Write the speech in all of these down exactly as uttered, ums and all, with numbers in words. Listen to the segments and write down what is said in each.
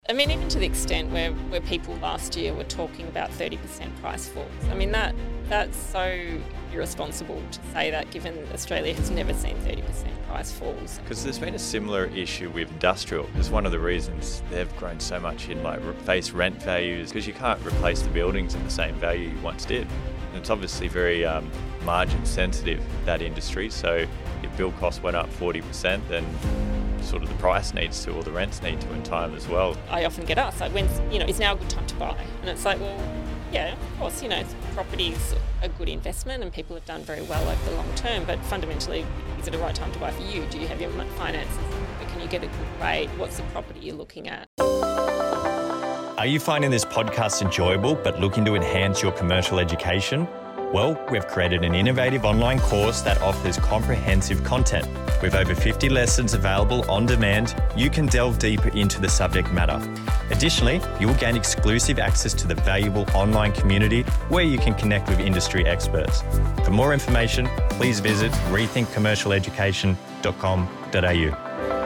I mean, even to the extent where, where people last year were talking about thirty percent price falls. I mean, that that's so irresponsible to say that, given Australia has never seen thirty percent price falls. Because there's been a similar issue with industrial. It's one of the reasons they've grown so much in like face rent values, because you can't replace the buildings in the same value you once did. And it's obviously very um, margin sensitive, that industry. So if build costs went up forty percent, then sort of the price needs to, or the rents need to in time as well. I often get asked, like, when's, you know, is now a good time to buy? And it's like, well, yeah, of course, you know, property's a good investment and people have done very well over the long term, but fundamentally, is it a right time to buy for you? Do you have your finances? Can you get a good rate? What's the property you're looking at? Are you finding this podcast enjoyable but looking to enhance your commercial education? Well, we've created an innovative online course that offers comprehensive content. With over fifty lessons available on demand, you can delve deeper into the subject matter. Additionally, you'll gain exclusive access to the valuable online community where you can connect with industry experts. For more information, please visit rethink commercial education dot com dot a u.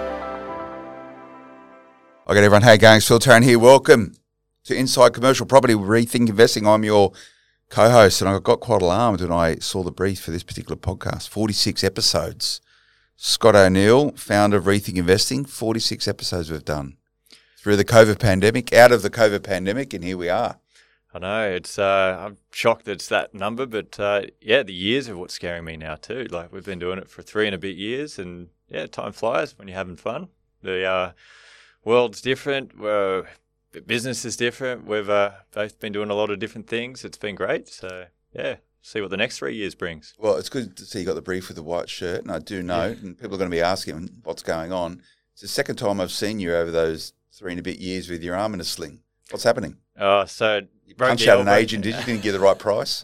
Okay, everyone. Hey, gang. Phil Tarrant here. Welcome to Inside Commercial Property with Rethink Investing. I'm your co-host, and I got quite alarmed when I saw the brief for this particular podcast. forty-six episodes. Scott O'Neill, founder of Rethink Investing. forty-six episodes we've done through the COVID pandemic, out of the COVID pandemic, and here we are. I know, it's. Uh, I'm shocked that it's that number, but uh, yeah, the years are what's scaring me now too. Like, we've been doing it for three and a bit years, and yeah, time flies when you're having fun. The uh, world's different. We're, the business is different. We've uh, both been doing a lot of different things. It's been great. So yeah, see what the next three years brings. Well, it's good to see you got the brief with the white shirt, and I do note, yeah. and people are going to be asking what's going on. It's the second time I've seen you over those three and a bit years with your arm in a sling. What's happening? Oh, so you punched out an agent, did you? Didn't give the right price?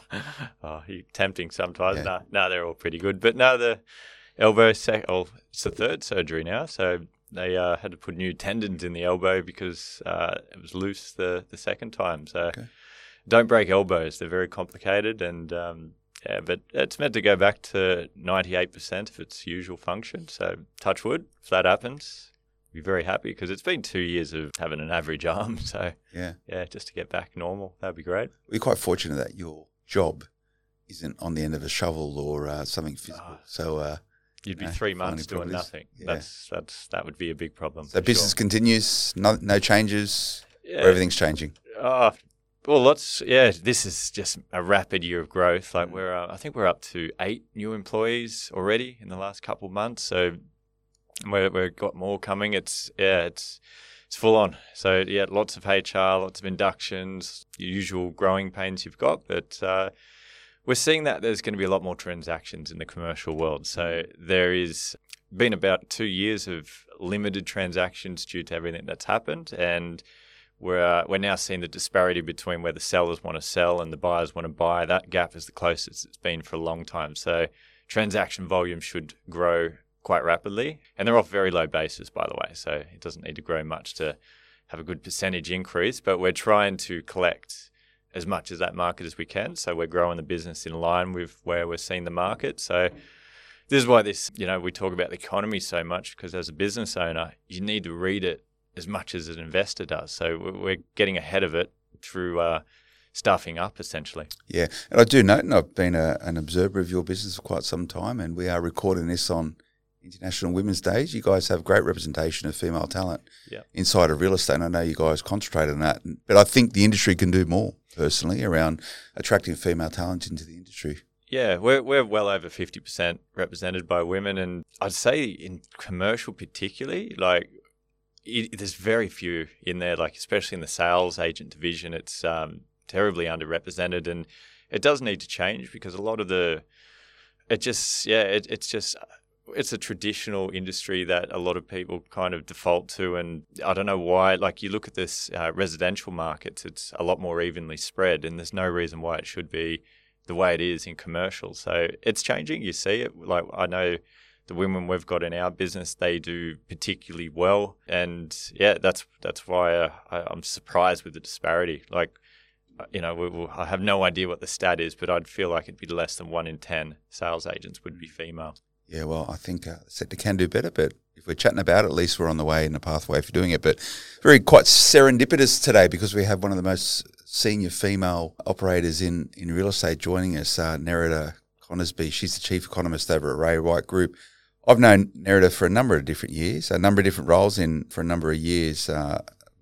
Oh, you're tempting sometimes. Yeah. No, no, they're all pretty good. But no, the elbow, sec- oh, it's the third surgery now. So they uh, had to put new tendons in the elbow because uh, it was loose the, the second time. So okay. Don't break elbows. They're very complicated. And um, yeah, but it's meant to go back to ninety-eight percent of its usual function. So touch wood, if that happens, be very happy, because it's been two years of having an average arm. So yeah, yeah, just to get back normal, that'd be great. We're quite fortunate that your job isn't on the end of a shovel or uh, something physical. Oh, so uh, you'd be you know, three months doing properties. nothing. Yeah. That's that's that would be a big problem. So business sure. continues, no, no changes, yeah. or everything's changing. Oh, well, lots. Yeah, this is just a rapid year of growth. Like we're, uh, I think we're up to eight new employees already in the last couple of months. So We're, we've got more coming. It's yeah, it's it's full on. So yeah, lots of H R, lots of inductions, the usual growing pains you've got. But uh, we're seeing that there's going to be a lot more transactions in the commercial world. So there is been about two years of limited transactions due to everything that's happened, and we're uh, we're now seeing the disparity between where the sellers want to sell and the buyers want to buy. That gap is the closest it's been for a long time. So transaction volume should grow quite rapidly, and they're off very low bases, by the way, so it doesn't need to grow much to have a good percentage increase, but we're trying to collect as much as that market as we can, so we're growing the business in line with where we're seeing the market. So this is why this, you know, we talk about the economy so much, because as a business owner, you need to read it as much as an investor does. So we're getting ahead of it through uh, staffing up, essentially. Yeah, and I do note, and I've been a, an observer of your business for quite some time, and we are recording this on International Women's Days. You guys have great representation of female talent yeah. inside of real estate, and I know you guys concentrate on that. But I think the industry can do more, personally, around attracting female talent into the industry. Yeah, we're we're well over fifty percent represented by women, and I'd say in commercial particularly, like it, there's very few in there, like especially in the sales agent division, it's um, terribly underrepresented, and it does need to change, because a lot of the, it just, yeah, it, it's just, it's a traditional industry that a lot of people kind of default to, and I don't know why. Like, you look at this uh, residential markets, it's a lot more evenly spread, and there's no reason why it should be the way it is in commercial. So it's changing. You see it. Like, I know the women we've got in our business, they do particularly well, and yeah, that's that's why uh, I, I'm surprised with the disparity. Like, you know, we, we, I have no idea what the stat is, but I'd feel like it'd be less than one in ten sales agents would be female. Yeah, well, I think uh, the sector can do better, but if we're chatting about it, at least we're on the way and the pathway for doing it. But very quite serendipitous today because we have one of the most senior female operators in, in real estate joining us, uh, Nerida Conisbee. She's the chief economist over at Ray White Group. I've known Nerida for a number of different years, a number of different roles in for a number of years, uh,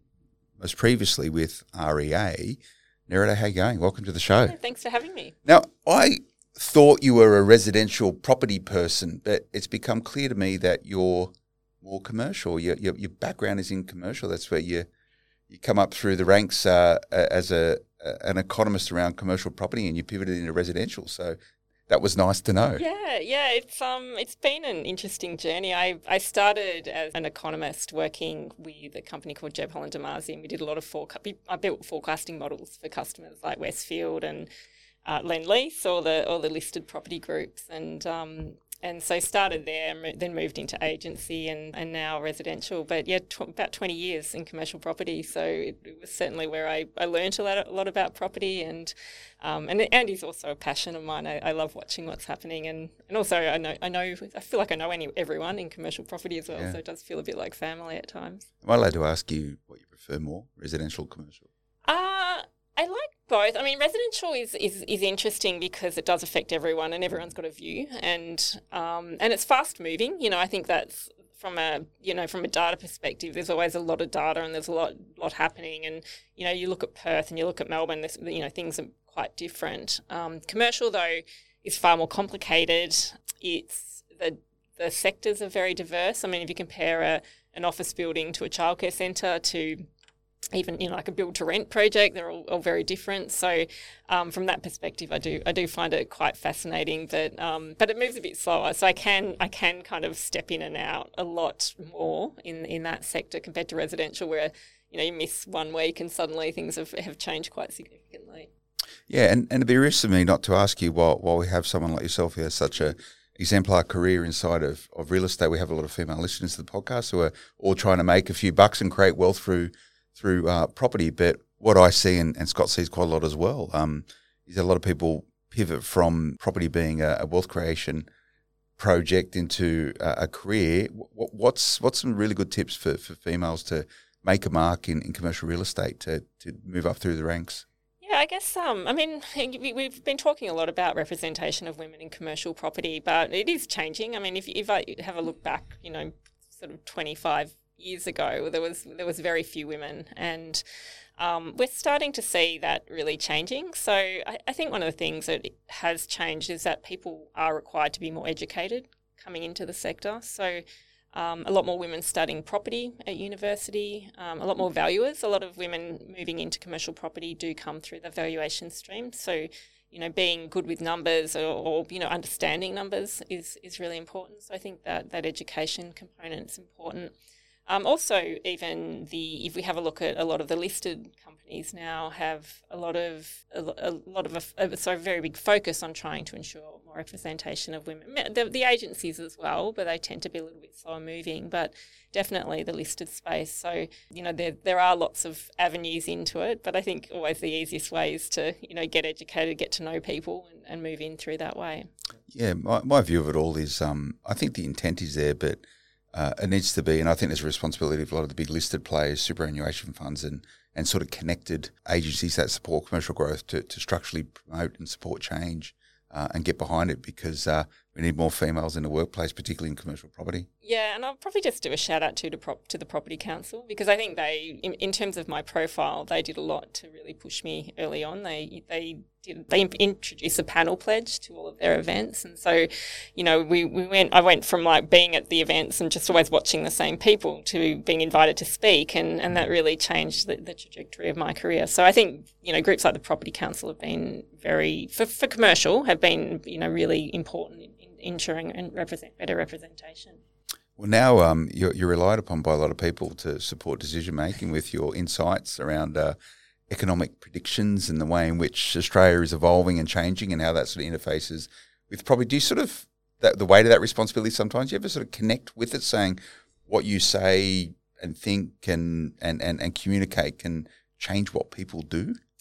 most previously with R E A. Nerida, how you going? Welcome to the show. Yeah, thanks for having me. Now, I thought you were a residential property person, but it's become clear to me that you're more commercial. Your, your, your background is in commercial. That's where you you come up through the ranks uh, as a an economist around commercial property, and you pivoted into residential. So that was nice to know. Yeah, yeah, it's um, it's been an interesting journey. I I started as an economist working with a company called Jeb Holland Damasi, and we did a lot of forecast. I built forecasting models for customers like Westfield and uh, Lendlease, all the all the listed property groups, and um, and so started there, then moved into agency, and, and now residential. But yeah, tw- about twenty years in commercial property, so it, it was certainly where I, I learned a lot, a lot about property, and um, and Andy's also a passion of mine. I, I love watching what's happening, and, and also I know I know I feel like I know any everyone in commercial property as well, yeah. So it does feel a bit like family at times. Am I allowed to ask you what you prefer more, residential or commercial? Uh I like both. I mean, residential is, is, is interesting because it does affect everyone, and everyone's got a view, and um, and it's fast moving. You know, I think that's from a you know from a data perspective. There's always a lot of data, and there's a lot lot happening. And you know, you look at Perth and you look at Melbourne. This, you know, things are quite different. Um, commercial though is far more complicated. It's the the sectors are very diverse. I mean, if you compare a an office building to a childcare centre to even, you know, like a build to rent project, they're all, all very different. So um, from that perspective, I do I do find it quite fascinating, but um, but it moves a bit slower. So I can I can kind of step in and out a lot more in, in that sector compared to residential, where, you know, you miss one week and suddenly things have, have changed quite significantly. Yeah, and, and it'd be remiss of me not to ask you, while while we have someone like yourself who has such a exemplar career inside of, of real estate, we have a lot of female listeners to the podcast who are all trying to make a few bucks and create wealth through through uh, property. But what I see, and, and Scott sees quite a lot as well, um, is that a lot of people pivot from property being a, a wealth creation project into a, a career. What, what's what's some really good tips for, for females to make a mark in, in commercial real estate, to, to move up through the ranks? Yeah, I guess, um, I mean, we've been talking a lot about representation of women in commercial property, but it is changing. I mean, if, if I have a look back, you know, sort of twenty-five years ago, there was there was very few women, and um, we're starting to see that really changing. So I, I think one of the things that has changed is that people are required to be more educated coming into the sector. So um, a lot more women studying property at university, um, a lot more valuers. A lot of women moving into commercial property do come through the valuation stream. So, you know, being good with numbers, or, or you know, understanding numbers is is really important. So I think that that education component is important. Um, also, even the if we have a look at a lot of the listed companies now have a lot of a, a lot of a, so a very big focus on trying to ensure more representation of women. The, the agencies as well, but they tend to be a little bit slower moving. But definitely the listed space. So you know there there are lots of avenues into it, but I think always the easiest way is to you know get educated, get to know people, and, and move in through that way. Yeah, my, my view of it all is um, I think the intent is there, but Uh, it needs to be, and I think there's a responsibility of a lot of the big listed players, superannuation funds, and, and sort of connected agencies that support commercial growth to, to structurally promote and support change uh, and get behind it, because uh, we need more females in the workplace, particularly in commercial property. Yeah, and I'll probably just do a shout out to to, prop, to the Property Council, because I think they, in, in terms of my profile, they did a lot to really push me early on. They they did they introduced a panel pledge to all of their events, and so, you know, we, we went. I went from like being at the events and just always watching the same people to being invited to speak, and, and that really changed the, the trajectory of my career. So I think you know groups like the Property Council have been very for, for commercial have been you know really important in, in ensuring and represent better representation. Well, now um, you're, you're relied upon by a lot of people to support decision making with your insights around uh, economic predictions and the way in which Australia is evolving and changing, and how that sort of interfaces with property. Do you sort of that, the weight of that responsibility sometimes? Do you ever sort of connect with it, saying what you say and think and and, and, and communicate can change what people do?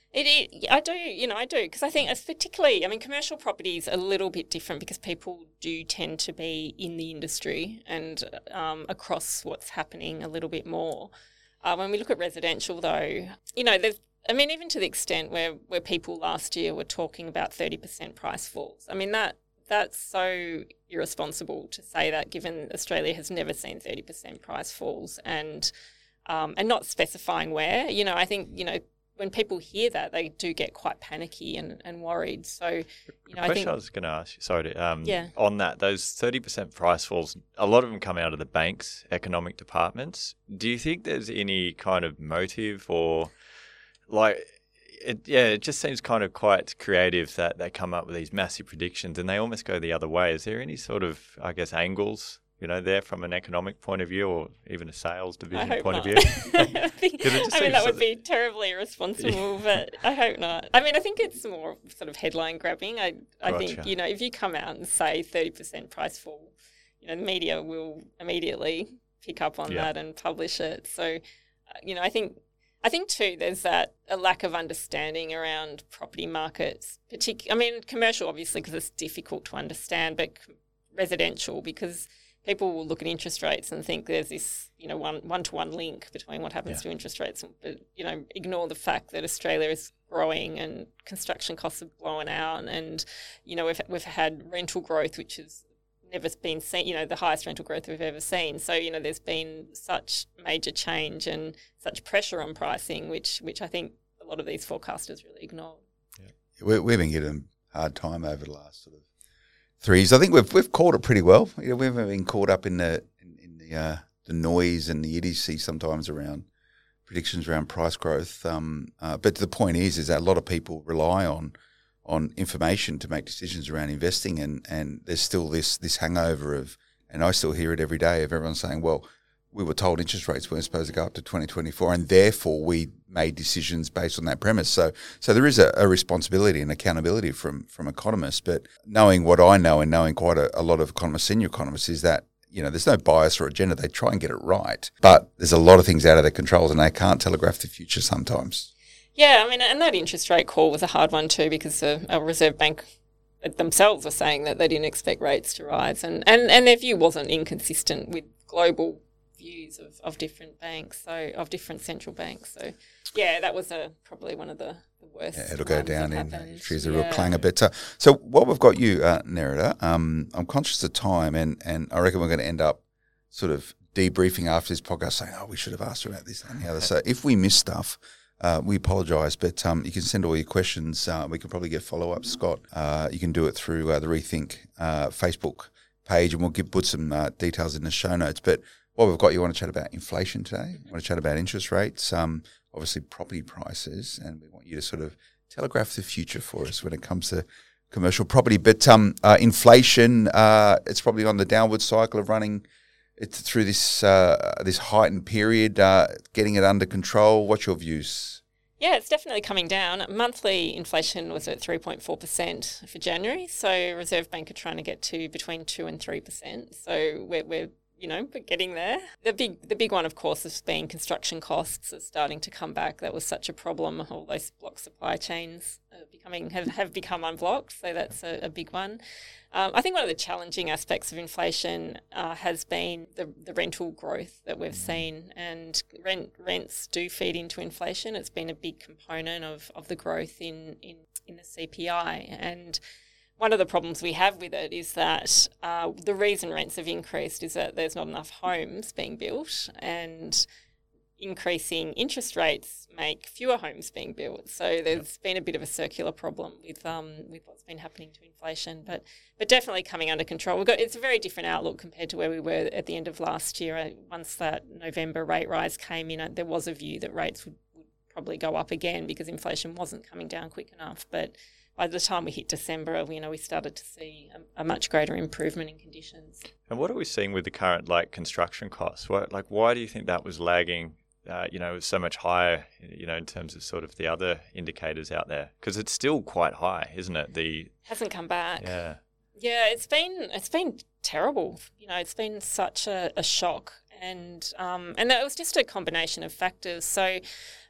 It, it, I do, you know, I do, because I think it's particularly, I mean, commercial property is a little bit different because people do tend to be in the industry and um, across what's happening a little bit more. Uh, when we look at residential, though, you know, there's, I mean, even to the extent where, where people last year were talking about thirty percent price falls. I mean, that that's so irresponsible to say that, given Australia has never seen thirty percent price falls and um, and not specifying where. You know, I think, you know, when people hear that, they do get quite panicky and, and worried. So, you know, the I think question I was going to ask you, sorry, to, um, yeah. on that, those thirty percent price falls, a lot of them come out of the bank's economic departments. Do you think there's any kind of motive or, like, it, yeah, it just seems kind of quite creative that they come up with these massive predictions and they almost go the other way. Is there any sort of, I guess, angles, you know, there from an economic point of view or even a sales division point not. of view? I, think, I mean, that would be terribly irresponsible, but I hope not. I mean, I think it's more sort of headline grabbing. I, I Gotcha. think, you know, if you come out and say thirty percent price fall, you know, the media will immediately pick up on Yeah. that and publish it. So, uh, you know, I think, I think too, there's that a lack of understanding around property markets. Partic- I mean, commercial obviously because it's difficult to understand, but residential because people will look at interest rates and think there's this, you know, one one to one link between what happens Yeah. to interest rates, but you know, ignore the fact that Australia is growing and construction costs have blown out, and you know, we've we've had rental growth which has never been seen, you know, the highest rental growth we've ever seen. So, you know, there's been such major change and such pressure on pricing, which which I think a lot of these forecasters really ignored. We, we've been getting a hard time over the last sort of three years. I think we've we've caught it pretty well. You know, we haven't been caught up in the in, in the uh, the noise and the idiocy sometimes around predictions around price growth. Um, uh, but the point is, is that a lot of people rely on on information to make decisions around investing, and, and there's still this this hangover of, and I still hear it every day, of everyone saying, well, we were told interest rates weren't supposed to go up to twenty twenty-four, and therefore we made decisions based on that premise. So so there is a, a responsibility and accountability from from economists, but knowing what I know and knowing quite a, a lot of economists, senior economists, is that, you know, there's no bias or agenda. They try and get it right, but there's a lot of things out of their controls and they can't telegraph the future sometimes. Yeah, I mean, and that interest rate call was a hard one too because the our Reserve Bank themselves were saying that they didn't expect rates to rise, and, and, and their view wasn't inconsistent with global views of, of different banks, so of different central banks. So, yeah, that was a, probably one of the, the worst. Yeah, it'll go ones down that in happened. history as a yeah. real clanger. But uh, so what we've got you, uh, Nerida, um, I'm conscious of time, and, and I reckon we're going to end up sort of debriefing after this podcast saying, oh, we should have asked her about this and the other. So if we miss stuff, Uh, we apologise, but um, you can send all your questions. Uh, we can probably get follow-ups, Scott. Uh, you can do it through uh, the Rethink uh, Facebook page, and we'll give, put some uh, details in the show notes. But while we've got you, want to chat about inflation today. We want to chat about interest rates, um, obviously property prices, and we want you to sort of telegraph the future for us when it comes to commercial property. But um, uh, inflation, uh, it's probably on the downward cycle of running It's through this uh, this heightened period, uh, getting it under control. What's your views? Yeah, it's definitely coming down. Monthly inflation was at three point four percent for January, so Reserve Bank are trying to get to between two and three percent. So we're, we're you know, we're getting there. The big the big one, of course, has been construction costs are starting to come back. That was such a problem. All those block supply chains are becoming have, have become unblocked, so that's a, a big one. Um, I think one of the challenging aspects of inflation uh, has been the, the rental growth that we've seen, and rent rents do feed into inflation. It's been a big component of, of the growth in, in, in the C P I, and one of the problems we have with it is that uh, the reason rents have increased is that there's not enough homes being built, and increasing interest rates make fewer homes being built. So there's yep. been a bit of a circular problem with um with what's been happening to inflation, but but definitely coming under control. We've got it's a very different outlook compared to where we were at the end of last year. Once that November rate rise came in, there was a view that rates would, would probably go up again because inflation wasn't coming down quick enough. But by the time we hit December, you know, we started to see a, a much greater improvement in conditions. And what are we seeing with the current like construction costs? What like why do you think that was lagging? Uh, you know, so much higher, you know, in terms of sort of the other indicators out there? Because it's still quite high, isn't it? The hasn't come back. Yeah. Yeah, it's been it's been terrible. You know, it's been such a, a shock, and um, and that was just a combination of factors. So,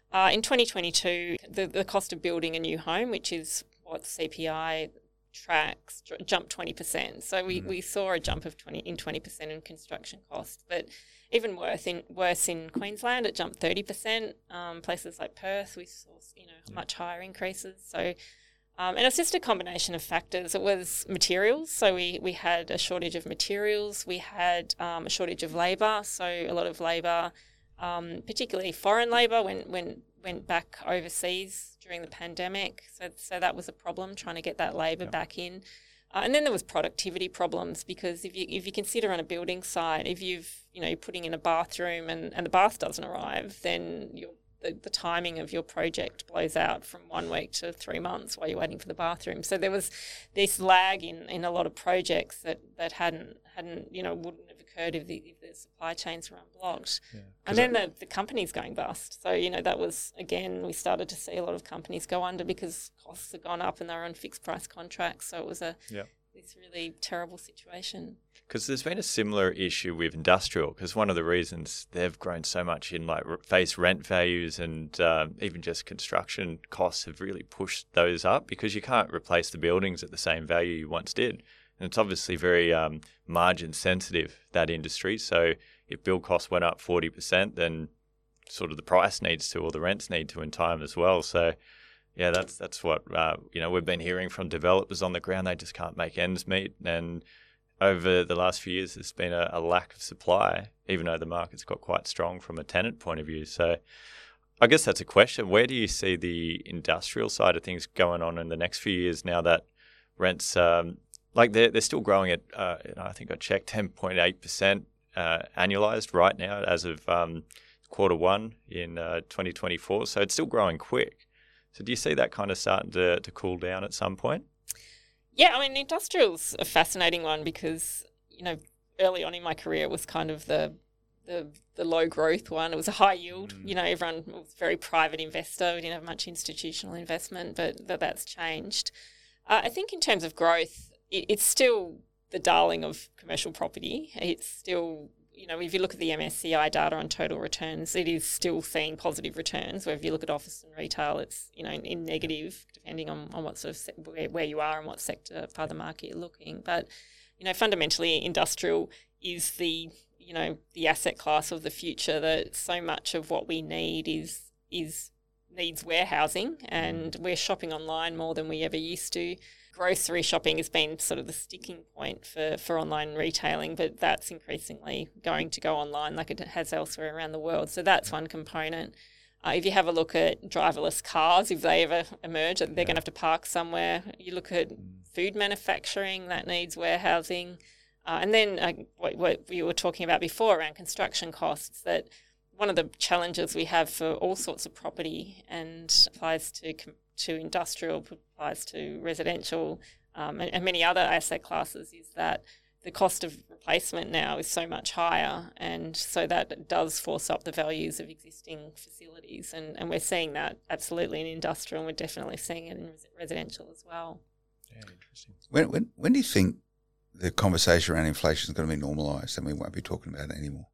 Uh, in twenty twenty-two, the, the cost of building a new home, which is what C P I tracks, jumped twenty percent. So we, mm. we saw a jump of twenty in twenty percent in construction costs. But even worse in worse in Queensland, it jumped thirty percent. Um, places like Perth, we saw you know yeah. much higher increases. So, um, and it's just a combination of factors. It was materials. So we, we had a shortage of materials. We had um, a shortage of labour. So a lot of labour, um, particularly foreign labour, went went went back overseas during the pandemic. So so that was a problem, trying to get that labour yeah. back in. Uh, and then there was productivity problems, because if you if you consider on a building site, if you've you know you're putting in a bathroom and, and the bath doesn't arrive, then you're, the, the timing of your project blows out from one week to three months while you're waiting for the bathroom. So there was this lag in, in a lot of projects that, that hadn't hadn't you know wouldn't have occurred if the, if the supply chains were unblocked. Yeah, and then the, the companies going bust. So you know that was again we started to see a lot of companies go under because costs had gone up and they were on fixed price contracts. So it was a yeah. this really terrible situation. Because there's been a similar issue with industrial, because one of the reasons they've grown so much in like face rent values and um, even just construction costs have really pushed those up, because you can't replace the buildings at the same value you once did. And it's obviously very um, margin sensitive, that industry. So if build costs went up forty percent, then sort of the price needs to, or the rents need to in time as well. So yeah, that's that's what uh, you know we've been hearing from developers on the ground. They just can't make ends meet. And over the last few years, there's been a, a lack of supply, even though the market's got quite strong from a tenant point of view. So I guess that's a question. Where do you see the industrial side of things going on in the next few years now that rents, um, like they're, they're still growing at, uh, I think I checked, ten point eight percent uh, annualized right now as of um, quarter one in uh, twenty twenty-four. So it's still growing quick. So do you see that kind of starting to, to cool down at some point? Yeah, I mean, industrial's a fascinating one because, you know, early on in my career it was kind of the the, the low growth one. It was a high yield. Mm. You know, everyone was very private investor. We didn't have much institutional investment, but, but that's changed. Uh, I think in terms of growth, it, it's still the darling of commercial property. It's still, you know, if you look at the M S C I data on total returns, it is still seeing positive returns, where if you look at office and retail, it's, you know, in, in negative, depending on, on what sort of, se- where, where you are and what sector part of the market you're looking. But, you know, fundamentally industrial is the, you know, the asset class of the future, that so much of what we need is, is needs warehousing, and we're shopping online more than we ever used to. Grocery shopping has been sort of the sticking point for, for online retailing, but that's increasingly going to go online like it has elsewhere around the world. So that's one component. Uh, if you have a look at driverless cars, if they ever emerge, they're yeah. going to have to park somewhere. You look at food manufacturing, that needs warehousing. Uh, and then uh, what, what we were talking about before around construction costs, that one of the challenges we have for all sorts of property, and applies to to industrial, applies to residential, um, and, and many other asset classes, is that the cost of replacement now is so much higher, and so that does force up the values of existing facilities, and, and we're seeing that absolutely in industrial, and we're definitely seeing it in res- residential as well. Yeah, interesting. When when when do you think the conversation around inflation is going to be normalised and we won't be talking about it anymore?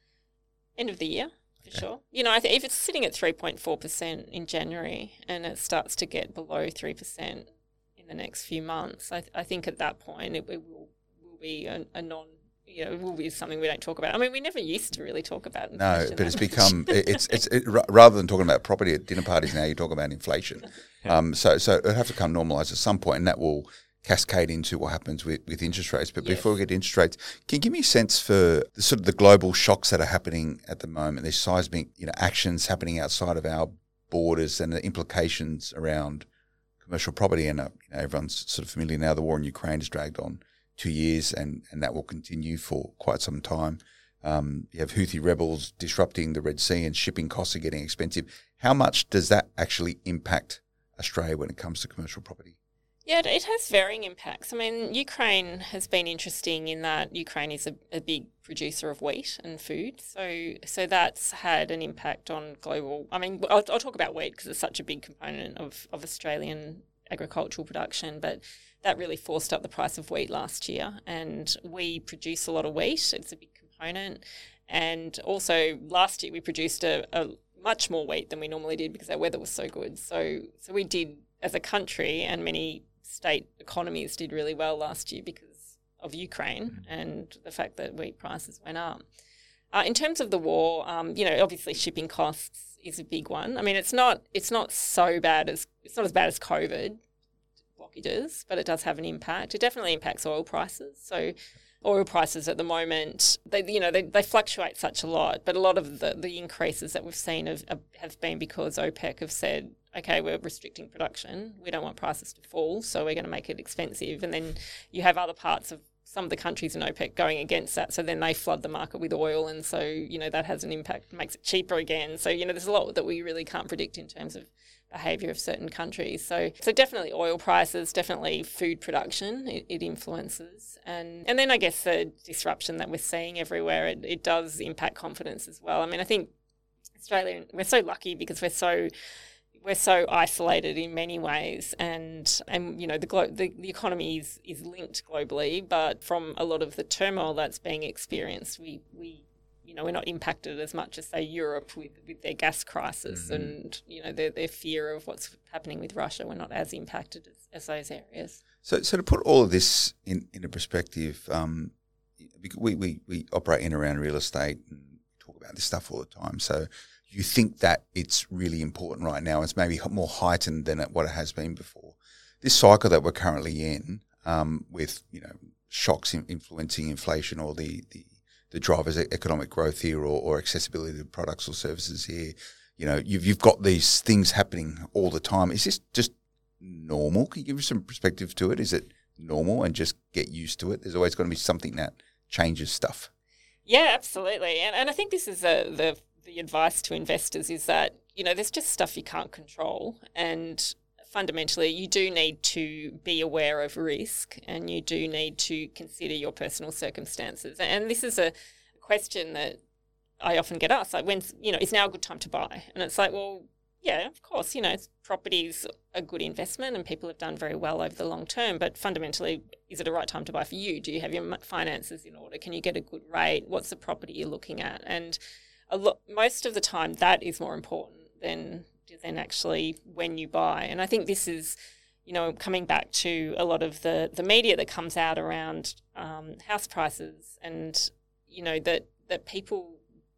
End of the year, for Okay. sure. You know, I think if it's sitting at three point four percent in January and it starts to get below three percent in the next few months, I, th- I think at that point it, it will, will be a, a non, you know, it will be something we don't talk about. I mean, we never used to really talk about No, inflation. but it's that much. become it's it's it, ra- rather than talking about property at dinner parties now, you talk about inflation. Um, so so it'll have to come normalised at some point, and that will cascade into what happens with, with interest rates. But Yes. before we get to interest rates, can you give me a sense for the, sort of the global shocks that are happening at the moment? There's seismic, you know, actions happening outside of our borders, and the implications around commercial property. And uh, you know, everyone's sort of familiar now. The war in Ukraine has dragged on two years, and, and that will continue for quite some time. Um, you have Houthi rebels disrupting the Red Sea, and shipping costs are getting expensive. How much does that actually impact Australia when it comes to commercial property? Yeah, it has varying impacts. I mean, Ukraine has been interesting in that Ukraine is a, a big producer of wheat and food. So so that's had an impact on global. I mean, I'll, I'll talk about wheat because it's such a big component of, of Australian agricultural production, but that really forced up the price of wheat last year. And we produce a lot of wheat. It's a big component. And also last year we produced a, a much more wheat than we normally did because our weather was so good. So so we did, as a country, and many state economies did really well last year because of Ukraine and the fact that wheat prices went up. Uh, in terms of the war, um, you know, obviously shipping costs is a big one. I mean, it's not it's not so bad as it's not as bad as COVID blockages, but it does have an impact. It definitely impacts oil prices. So oil prices at the moment, they you know they, they fluctuate such a lot, but a lot of the, the increases that we've seen have, have been because OPEC have said, okay, we're restricting production. We don't want prices to fall, so we're going to make it expensive. And then you have other parts of some of the countries in OPEC going against that, so then they flood the market with oil, and so, you know, that has an impact, makes it cheaper again. So, you know, there's a lot that we really can't predict in terms of behaviour of certain countries. So so definitely oil prices, definitely food production, it, it influences. And and then I guess the disruption that we're seeing everywhere, it, it does impact confidence as well. I mean, I think Australia, we're so lucky because we're so... We're so isolated in many ways, and and you know the glo- the, the economy is, is linked globally, but from a lot of the turmoil that's being experienced, we, we you know we're not impacted as much as say Europe with, with their gas crisis mm-hmm. and you know their their fear of what's happening with Russia. We're not as impacted as, as those areas. So so to put all of this in in a perspective, um, we, we we operate in around real estate and talk about this stuff all the time. So you think that it's really important right now. It's maybe more heightened than what it has been before. This cycle that we're currently in, um, with you know shocks in influencing inflation or the, the, the drivers of economic growth here, or, or accessibility to products or services here, you know, you've you've got these things happening all the time. Is this just normal? Can you give us some perspective to it? Is it normal and just get used to it? There's always going to be something that changes stuff. Yeah, absolutely. And and I think this is a, the the advice to investors is that, you know, there's just stuff you can't control, and fundamentally you do need to be aware of risk, and you do need to consider your personal circumstances. And this is a question that I often get asked, like, when, you know, is now a good time to buy? And it's like, well, yeah, of course, you know, property's a good investment and people have done very well over the long term, but fundamentally, is it a right time to buy for you? Do you have your finances in order? Can you get a good rate? What's the property you're looking at? And a lot, most of the time, that is more important than than actually when you buy. And I think this is, you know, coming back to a lot of the, the media that comes out around um, house prices, and, you know, that that people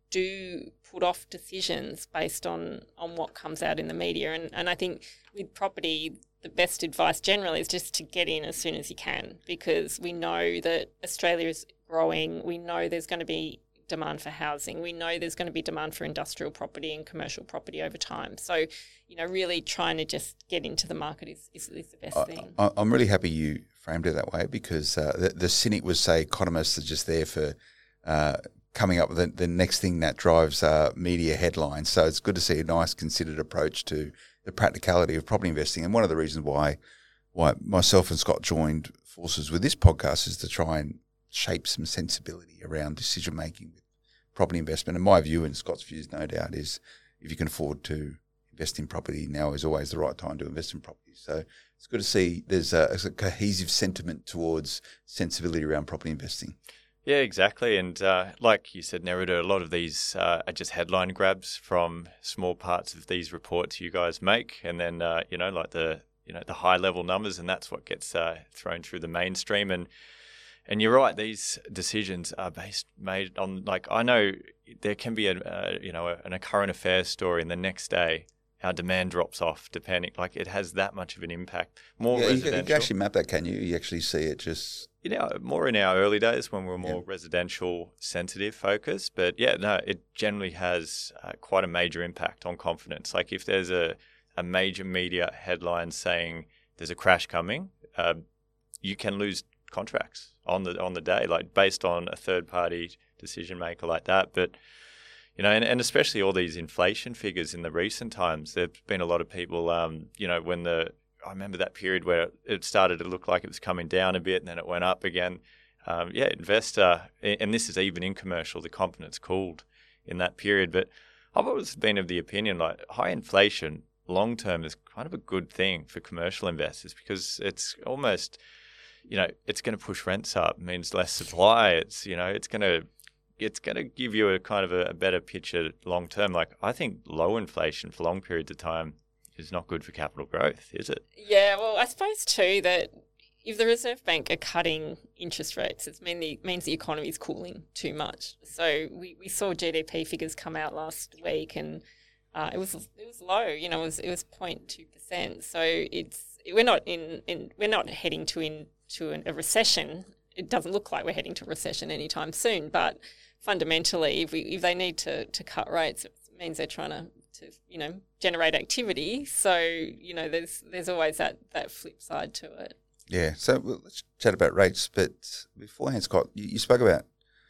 do put off decisions based on, on what comes out in the media. And, and I think with property, the best advice generally is just to get in as soon as you can, because we know that Australia is growing. We know there's going to be demand for housing. We know there's going to be demand for industrial property and commercial property over time. So, you know, really trying to just get into the market is, is, is the best I, thing. I, I'm really happy you framed it that way, because uh, the, the cynic would say economists are just there for uh, coming up with the, the next thing that drives uh, media headlines. So it's good to see a nice considered approach to the practicality of property investing. And one of the reasons why why myself and Scott joined forces with this podcast is to try and shape some sensibility around decision making with property investment. And my view, and Scott's views no doubt, is if you can afford to invest in property, now is always the right time to invest in property. So it's good to see there's a, a cohesive sentiment towards sensibility around property investing. Yeah, exactly. And uh, like you said, Neruda, a lot of these uh, are just headline grabs from small parts of these reports you guys make, and then uh, you know, like the you know the high level numbers, and that's what gets uh, thrown through the mainstream. And And you're right; these decisions are based made on, like, I know there can be a, a you know a, a current affairs story, and the next day our demand drops off. Depending, like, it has that much of an impact. More yeah, you residential. can, you can actually map that, can you? You actually see it just. You know, more in our early days when we were more Yeah. residential sensitive focus, but yeah, no, it generally has uh, quite a major impact on confidence. Like if there's a, a major media headline saying there's a crash coming, uh, you can lose contracts on the on the day, like based on a third party decision maker like that. But you know, and, and especially all these inflation figures in the recent times, there's been a lot of people, um, you know, when the I remember that period where it started to look like it was coming down a bit and then it went up again. Um, yeah, investor, and this is even in commercial, the confidence cooled in that period. But I've always been of the opinion, like, high inflation long term is kind of a good thing for commercial investors, because it's almost, you know, it's going to push rents up, means less supply. It's, you know, it's going to it's going to give you a kind of a, a better picture long term. Like, I think low inflation for long periods of time is not good for capital growth, is it? Yeah, well, I suppose too that if the Reserve Bank are cutting interest rates, it means the economy is cooling too much. So we, we saw G D P figures come out last week, and uh, it was it was low. You know, it was it was zero point two percent. So it's we're not in, in we're not heading to into a recession. It doesn't look like we're heading to a recession anytime soon. But fundamentally, if we if they need to to cut rates, it means they're trying to. to you know generate activity. So you know there's there's always that that flip side to it. Yeah, so well, let's chat about rates. But beforehand, Scott, you, you spoke about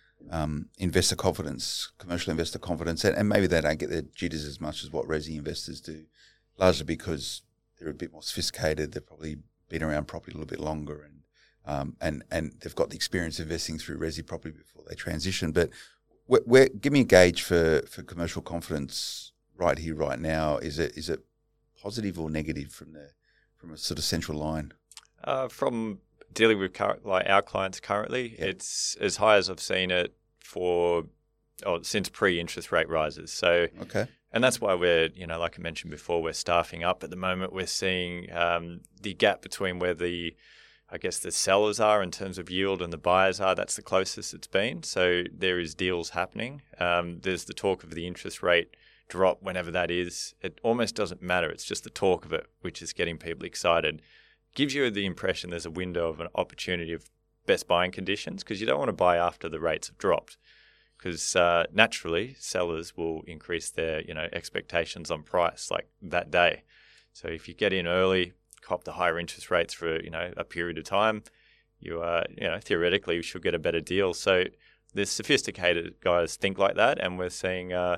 um, investor confidence, commercial investor confidence, and, and maybe they don't get their jitters as much as what resi investors do, largely because they're a bit more sophisticated. They've probably been around property a little bit longer, and um, and and they've got the experience investing through resi property before they transition. But where, where, give me a gauge for, for commercial confidence right here, right now. Is it is it positive or negative from the from a sort of central line? Uh, from dealing with cur- like our clients currently, yeah. It's as high as I've seen it for or since pre-interest rate rises. So, okay, and that's why we're, you know, like I mentioned before, we're staffing up at the moment. We're seeing um, the gap between where the, I guess, the sellers are in terms of yield and the buyers are. That's the closest it's been. So there is deals happening. Um, there's the talk of the interest rate drop whenever that is. It almost doesn't matter. It's just the talk of it, which is getting people excited. Gives you the impression there's a window of an opportunity of best buying conditions, because you don't want to buy after the rates have dropped, because uh, naturally sellers will increase their you know expectations on price like that day. So if you get in early, cop the higher interest rates for you know a period of time, you uh, you know theoretically you should get a better deal. So the sophisticated guys think like that, and we're seeing uh,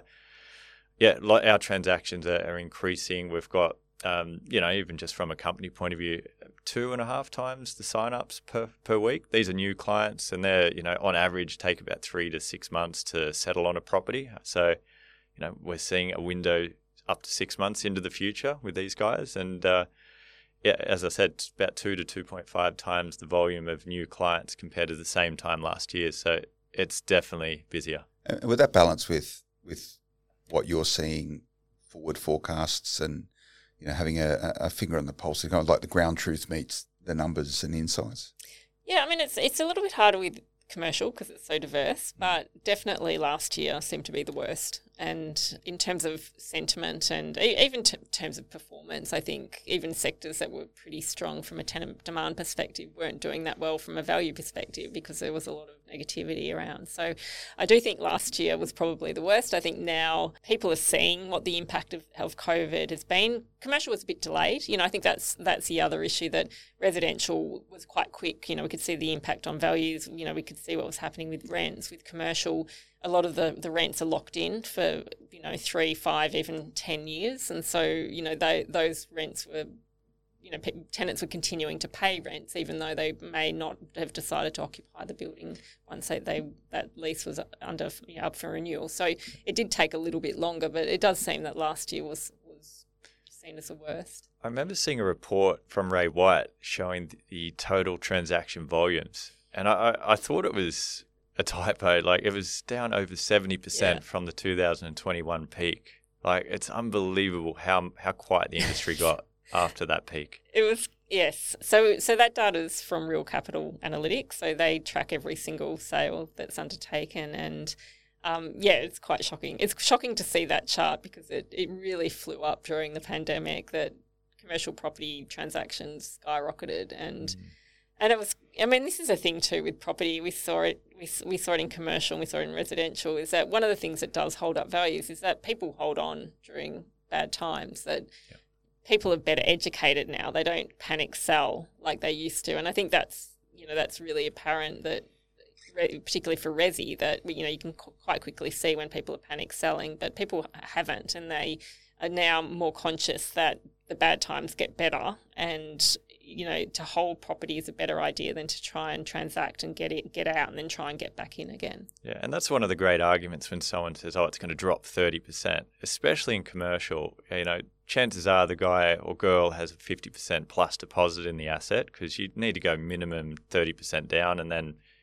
yeah our transactions are, are increasing. We've got Um, you know, even just from a company point of view, two and a half times the sign-ups per, per week. These are new clients, and they're, you know, on average take about three to six months to settle on a property. So, you know, we're seeing a window up to six months into the future with these guys. And, uh, yeah, as I said, it's about two to two point five times the volume of new clients compared to the same time last year. So it's definitely busier. And with that balance with with what you're seeing, forward forecasts and you know, having a, a finger on the pulse, kind of like the ground truth meets the numbers and the insights. Yeah, I mean, it's it's a little bit harder with commercial because it's so diverse, but definitely last year seemed to be the worst. And in terms of sentiment and even in terms of performance, I think even sectors that were pretty strong from a tenant demand perspective weren't doing that well from a value perspective because there was a lot of negativity around. So I do think last year was probably the worst. I think now people are seeing what the impact of, of COVID has been. Commercial was a bit delayed. You know, I think that's that's the other issue, that residential was quite quick. You know, we could see the impact on values. You know, we could see what was happening with rents. With commercial, a lot of the, the rents are locked in for, you know, three, five, even ten years. And so, you know, they, those rents were, you know, pe- tenants were continuing to pay rents even though they may not have decided to occupy the building once they, they that lease was under you know, up for renewal. So it did take a little bit longer, but it does seem that last year was, was seen as the worst. I remember seeing a report from Ray White showing the total transaction volumes, and I, I, I thought it was a typo. Like, it was down over seventy percent yeah. from the two thousand twenty-one peak. Like, it's unbelievable how how quiet the industry got after that peak. It was, yes. So so that data is from Real Capital Analytics. So they track every single sale that's undertaken. And, um, yeah, it's quite shocking. It's shocking to see that chart because it, it really flew up during the pandemic, that commercial property transactions skyrocketed. And mm. and it was, I mean, this is a thing too with property. We saw it, we, we saw it in commercial and we saw it in residential, is that one of the things that does hold up values is that people hold on during bad times, that yep. people are better educated now. They don't panic sell like they used to. And I think that's, you know, that's really apparent, that particularly for resi, that, you know, you can quite quickly see when people are panic selling, but people haven't, and they are now more conscious that the bad times get better, and, you know, to hold property is a better idea than to try and transact and get it, get out and then try and get back in again. Yeah, and that's one of the great arguments when someone says, oh, it's going to drop thirty percent, especially in commercial. You know, chances are the guy or girl has a fifty percent plus deposit in the asset, because you need to go minimum thirty percent down, and then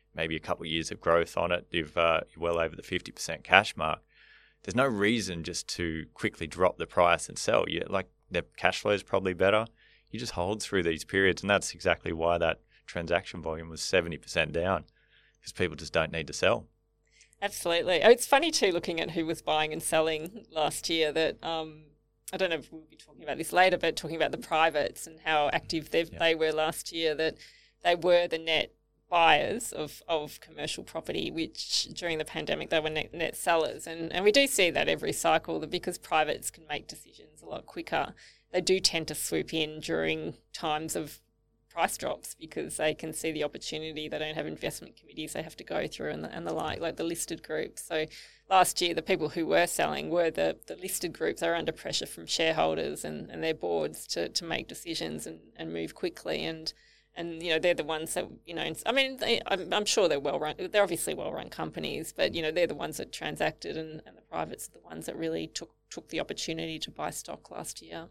maybe a couple of years of growth on it, you've uh, you're well over the fifty percent cash mark. There's no reason just to quickly drop the price and sell. You like the cash flow is probably better. You just hold through these periods, and that's exactly why that transaction volume was seventy percent down, because people just don't need to sell. Absolutely. Oh, it's funny too, looking at who was buying and selling last year, that um, I don't know if we'll be talking about this later, but talking about the privates and how active yeah. they were last year, that they were the net buyers of, of commercial property, which during the pandemic they were net, net sellers. And, and we do see that every cycle, that because privates can make decisions a lot quicker, they do tend to swoop in during times of price drops, because they can see the opportunity. They don't have investment committees they have to go through and the, and the like, like the listed groups. So last year, the people who were selling were the, the listed groups. They were under pressure from shareholders and, and their boards to, to make decisions and, and move quickly. And, and, you know, they're the ones that, you know, I mean, they, I'm, I'm sure they're well run. They're obviously well run companies, but, you know, they're the ones that transacted, and, and the privates are the ones that really took, took the opportunity to buy stock last year.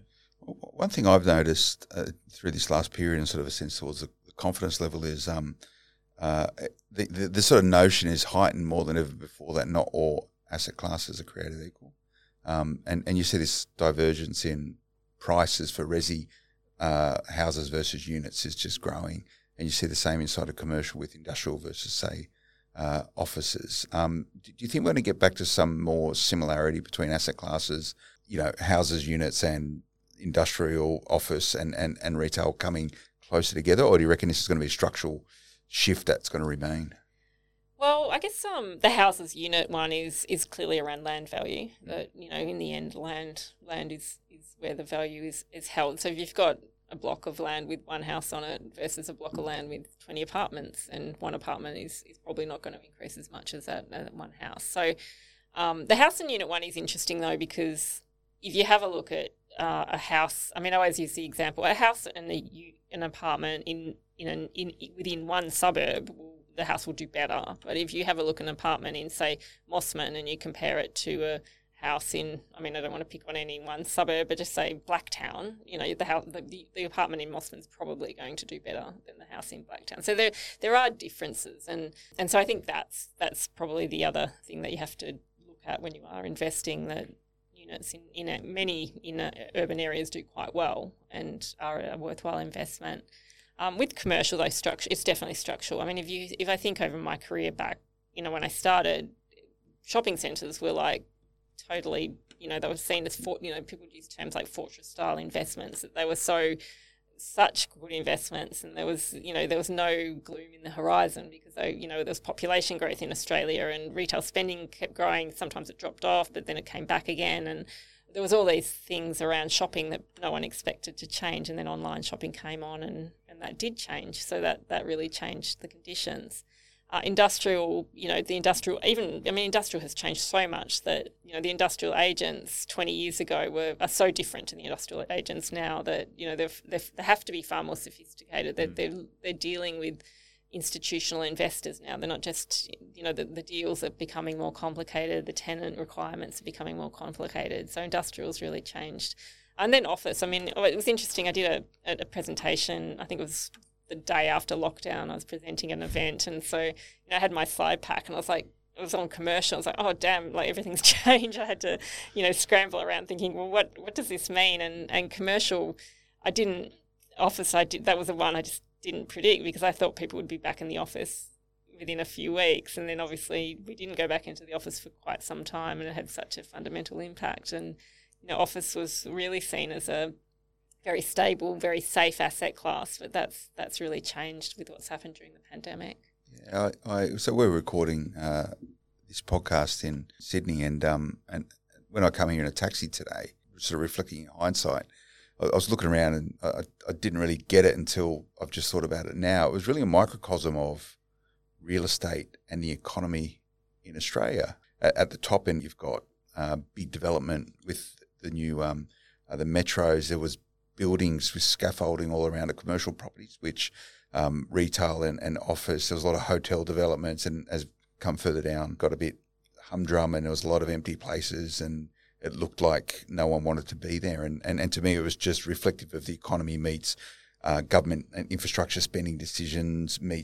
One thing I've noticed uh, through this last period, and sort of a sense towards the confidence level, is um, uh, the, the the sort of notion is heightened more than ever before that not all asset classes are created equal, um, and and you see this divergence in prices for resi uh, houses versus units is just growing, and you see the same inside of commercial with industrial versus say uh, offices. Um, do you think we're going to get back to some more similarity between asset classes, you know, houses, units, and industrial, office and, and, and retail coming closer together, or do you reckon this is going to be a structural shift that's going to remain? Well, I guess um, the houses unit one is is clearly around land value. That, you know, in the end, land land is, is where the value is, is held. So if you've got a block of land with one house on it versus a block of land with twenty apartments, and one apartment is, is probably not going to increase as much as that, that one house. So um, the house and unit one is interesting though, because if you have a look at uh, a house, I mean, I always use the example, a house and a, an apartment in in, an, in within one suburb, the house will do better. But if you have a look at an apartment in, say, Mossman, and you compare it to a house in, I mean, I don't want to pick on any one suburb, but just say Blacktown, you know, the house, the, the apartment in Mossman's probably going to do better than the house in Blacktown. So there there are differences, and and so I think that's that's probably the other thing that you have to look at when you are investing, that units in, in a, many in a, urban areas do quite well and are a worthwhile investment. Um, with commercial, though, structure, it's definitely structural. I mean, if you if I think over my career back, you know, when I started, shopping centres were like totally, you know, they were seen as, for, you know, people use terms like fortress-style investments, that they were so such good investments, and there was, you know, there was no gloom in the horizon, because they, you know, there was population growth in Australia and retail spending kept growing. Sometimes it dropped off, but then it came back again, and there was all these things around shopping that no one expected to change, and then online shopping came on, and, and that did change. So that, that really changed the conditions. Uh, industrial, you know, the industrial, even, I mean, industrial has changed so much that, you know, the industrial agents twenty years ago were are so different to the industrial agents now that, you know, they've, they've, they have to be far more sophisticated. They're, they're, they're dealing with institutional investors now. They're not just, you know, the, the deals are becoming more complicated, the tenant requirements are becoming more complicated. So industrial's really changed. And then office, I mean, it was interesting. I did a, a presentation, I think it was the day after lockdown. I was presenting an event, and so, you know, I had my slide pack, and I was like, it was on commercial. I was like, oh damn, like everything's changed. I had to, you know, scramble around thinking, well, what what does this mean? And and commercial, I didn't. Office, I did. That was the one I just didn't predict, because I thought people would be back in the office within a few weeks, and then obviously we didn't go back into the office for quite some time, and it had such a fundamental impact. And, you know, office was really seen as a very stable, very safe asset class, but that's that's really changed with what's happened during the pandemic. Yeah, I, I, so we're recording uh, this podcast in Sydney, and um, and when I come here in a taxi today, sort of reflecting in hindsight, I, I was looking around and I, I didn't really get it until I've just thought about it now. It was really a microcosm of real estate and the economy in Australia. At, at the top end, you've got uh, big development with the new um, uh, the metros. There was buildings with scaffolding all around the commercial properties, which um, retail and, and office. There was a lot of hotel developments, and as come further down, got a bit humdrum, and there was a lot of empty places, and it looked like no one wanted to be there. And, and, and to me, it was just reflective of the economy meets uh, government and infrastructure spending decisions meets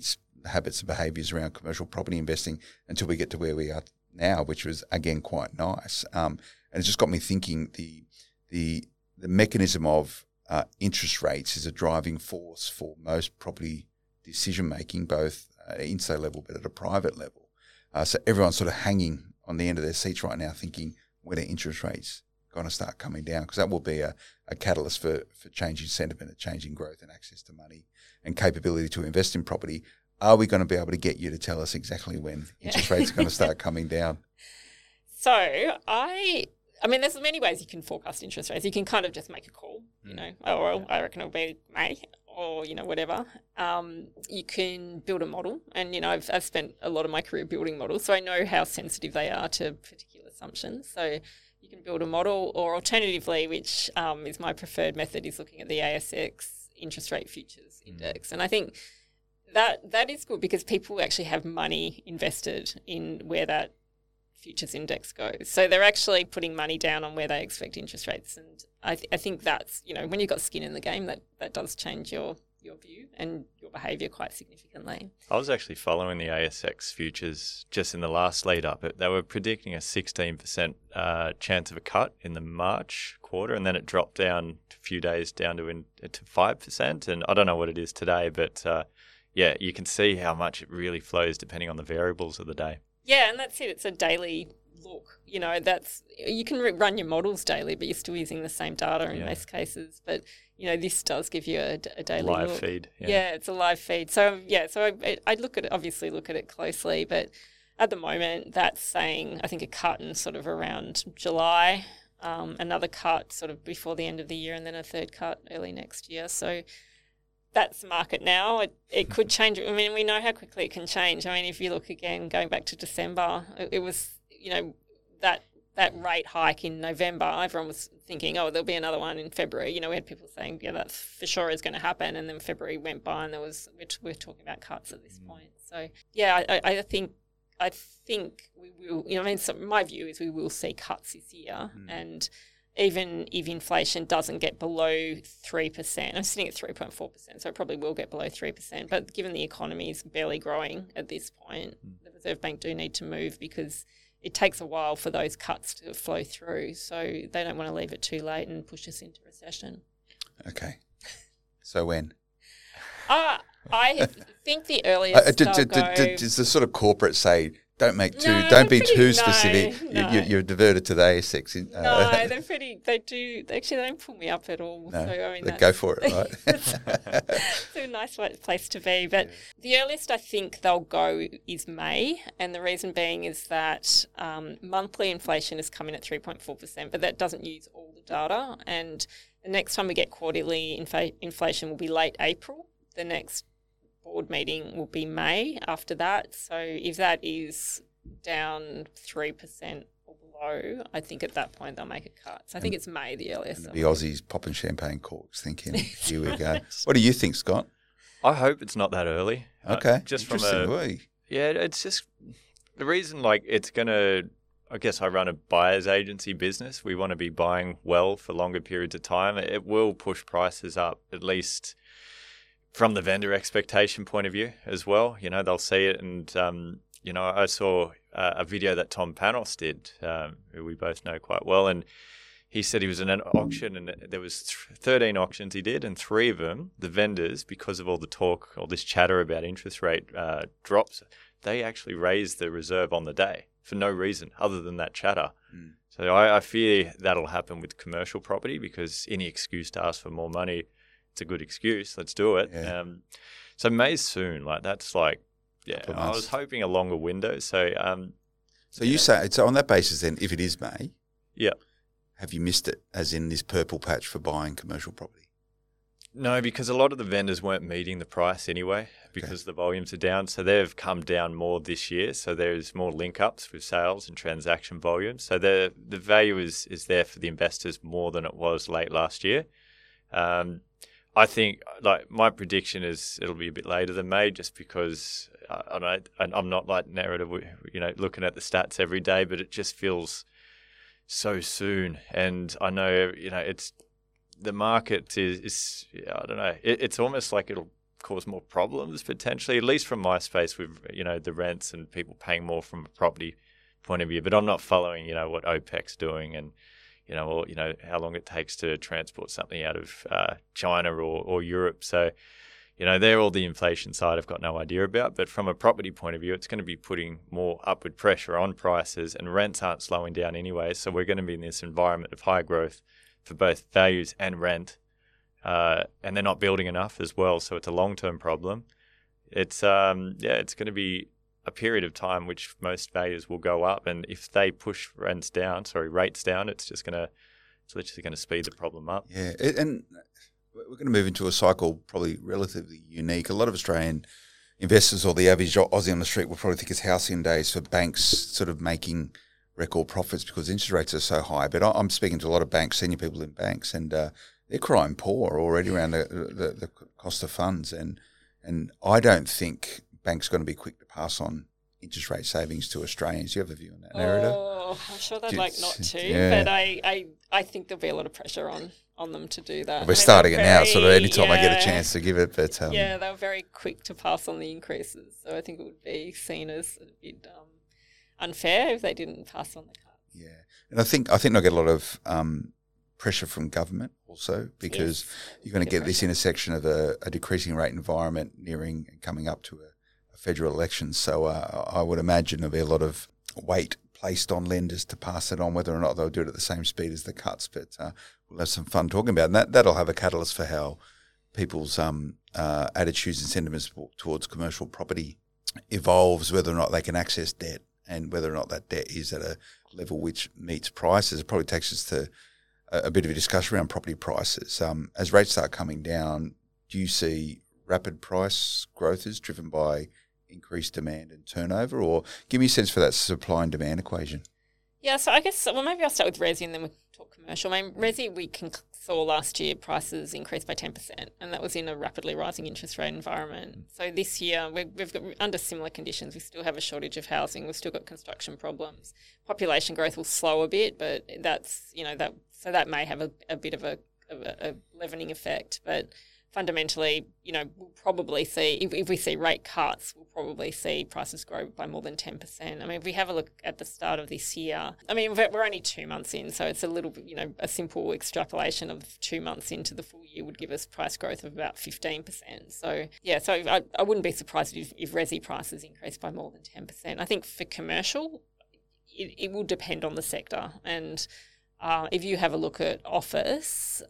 habits and behaviours around commercial property investing until we get to where we are now, which was again quite nice. Um, and it just got me thinking the the the mechanism of uh, interest rates is a driving force for most property decision making, both uh, instate level but at a private level. Uh, so everyone's sort of hanging on the end of their seats right now, thinking when are interest rates going to start coming down? Because that will be a, a catalyst for for changing sentiment, and changing growth and access to money and capability to invest in property. Are we going to be able to get you to tell us exactly when interest rates are going to start coming down? So I, I mean, there's many ways you can forecast interest rates. You can kind of just make a call, you know, oh, well, I reckon it'll be May or, you know, whatever. Um, you can build a model. And, you know, I've, I've spent a lot of my career building models, so I know how sensitive they are to particular assumptions. So you can build a model, or alternatively, which um, is my preferred method, is looking at the A S X interest rate futures index. And I think that that is good because people actually have money invested in where that futures index goes. So they're actually putting money down on where they expect interest rates. And I, th- I think that's, you know, when you've got skin in the game, that, that does change your, your view and your behaviour quite significantly. I was actually following the A S X futures just in the last lead up. They were predicting a sixteen percent uh, chance of a cut in the March quarter, and then it dropped down a few days down to, in, to five percent. And I don't know what it is today, but uh, yeah, you can see how much it really flows depending on the variables of the day. Yeah, and that's it. It's a daily look. You know, that's you can re- run your models daily, but you're still using the same data in Yeah. most cases. But, you know, this does give you a, a daily Live look. feed. Yeah. Yeah. it's a live feed. So, yeah, so I, I look at it, obviously look at it closely, but at the moment that's saying, I think, a cut in sort of around July, um, another cut sort of before the end of the year, and then a third cut early next year. So that's the market now. It, it could change. I mean, we know how quickly it can change. I mean, if you look again, going back to December, it, it was, you know, that that rate hike in November, everyone was thinking, oh, there'll be another one in February. You know, we had people saying, yeah, that for sure is going to happen. And then February went by and there was, we're, we're talking about cuts at this point. So, yeah, I, I think I think we will, you know, I mean, so my view is we will see cuts this year. Mm. And even if inflation doesn't get below three percent, I'm sitting at three point four percent, so it probably will get below three percent. But given the economy is barely growing at this point, mm. the Reserve Bank do need to move because it takes a while for those cuts to flow through. So they don't want to leave it too late and push us into recession. Okay. So when? Uh, I think the earliest uh, d- they'll d- go... d- does the sort of corporate say, don't make too, No, don't be pretty- too no, specific. no. You, you, you're diverted to the A S X. Uh, No, they're pretty. They do. They actually, they don't pull me up at all. No, so I mean, they that's, go for it, right? it's a nice wa- place to be. But the earliest I think they'll go is May, and the reason being is that um, monthly inflation is coming at three point four percent, but that doesn't use all the data. And the next time we get quarterly infa- inflation will be late April. The next board meeting will be May after that. So if that is down three percent or below, I think at that point they'll make a cut. So I think it's May the earliest. The Aussies popping champagne corks thinking, here we go. What do you think, Scott? I hope it's not that early. Okay. Uh, just from Interesting. a, Way. yeah, it's just the reason, like, it's going to, I guess I run a buyer's agency business. We want to be buying well for longer periods of time. It will push prices up, at least from the vendor expectation point of view as well. You know, they'll see it. And, um, you know, I saw uh, a video that Tom Panos did, um, who we both know quite well. And he said he was in an auction and there was thirteen auctions he did. And three of them, the vendors, because of all the talk, all this chatter about interest rate uh, drops, they actually raised the reserve on the day for no reason other than that chatter. Mm. So I, I fear that'll happen with commercial property because any excuse to ask for more money, it's a good excuse. Let's do it. Yeah. Um, so May's soon. Like that's like, yeah. I was hoping a longer window. So, um, so you yeah. say so on that basis. Then, if it is May, yeah, have you missed it? As in this purple patch for buying commercial property? No, because a lot of the vendors weren't meeting the price anyway because okay. the volumes are down. So they've come down more this year. So there's more link ups with sales and transaction volumes. So the the value is is there for the investors more than it was late last year. Um, I think, like, my prediction is it'll be a bit later than May just because I, I don't, I'm not like narrative, you know, looking at the stats every day, but it just feels so soon. And I know, you know, it's the market is, is I don't know, it, it's almost like it'll cause more problems potentially, at least from my space with, you know, the rents and people paying more from a property point of view. But I'm not following, you know, what OPEC's doing and, you know, or, you know, how long it takes to transport something out of uh, China or, or Europe. So, you know, they're all the inflation side I've got no idea about. But from a property point of view, it's going to be putting more upward pressure on prices, and rents aren't slowing down anyway. So we're going to be in this environment of high growth for both values and rent. Uh, and they're not building enough as well. So it's a long-term problem. It's, um, yeah, it's going to be a period of time which most values will go up. And if they push rents down, sorry, rates down, it's just going to, it's literally going to speed the problem up. Yeah, and we're going to move into a cycle probably relatively unique. A lot of Australian investors or the average Aussie on the street will probably think it's halcyon days for banks sort of making record profits because interest rates are so high. But I'm speaking to a lot of banks, senior people in banks, and uh, they're crying poor already around the, the, the cost of funds. And and I don't think banks are going to be quick to pass on interest rate savings to Australians. Do you have a view on that, Nerida? Oh, I'm sure they'd Do- like not to, yeah. but I, I, I think there'll be a lot of pressure on, on them to do that. We're I mean, starting it they're now, sort of very- any time I get a yeah. chance to give it. But um, Yeah, they were very quick to pass on the increases. So I think it would be seen as a bit um, unfair if they didn't pass on the cuts. yeah, and I think I think they'll get a lot of um, pressure from government also because Yes, you're going to bit get of this pressure. intersection of a, a decreasing rate environment nearing and coming up to a, a federal election. So uh, I would imagine there'll be a lot of weight placed on lenders to pass it on, whether or not they'll do it at the same speed as the cuts. But uh, we'll have some fun talking about it. And that. That'll have a catalyst for how people's um, uh, attitudes and sentiments towards commercial property evolves, whether or not they can access debt and whether or not that debt is at a level which meets prices. It probably takes us to a, a bit of a discussion around property prices. Um, as rates start coming down, do you see rapid price growth is driven by increased demand and turnover, or give me a sense for that supply and demand equation? Yeah, so I guess, well, maybe I'll start with resi and then we'll talk commercial. I mean, resi, we can, saw last year prices increased by ten percent, and that was in a rapidly rising interest rate environment. So this year, we're, we've got, under similar conditions, we still have a shortage of housing. We've still got construction problems. Population growth will slow a bit, but that's, you know, that, so that may have a, a bit of a, of a, a leavening effect. But fundamentally, you know, we'll probably see, if, if we see rate cuts, we'll probably see prices grow by more than ten percent. I mean, if we have a look at the start of this year, I mean, we're we're only two months in, so it's a little bit, you know, a simple extrapolation of two months into the full year would give us price growth of about fifteen percent. So, yeah, so I, I wouldn't be surprised if, if resi prices increase by more than ten percent. I think for commercial, it, it will depend on the sector. And uh, if you have a look at office,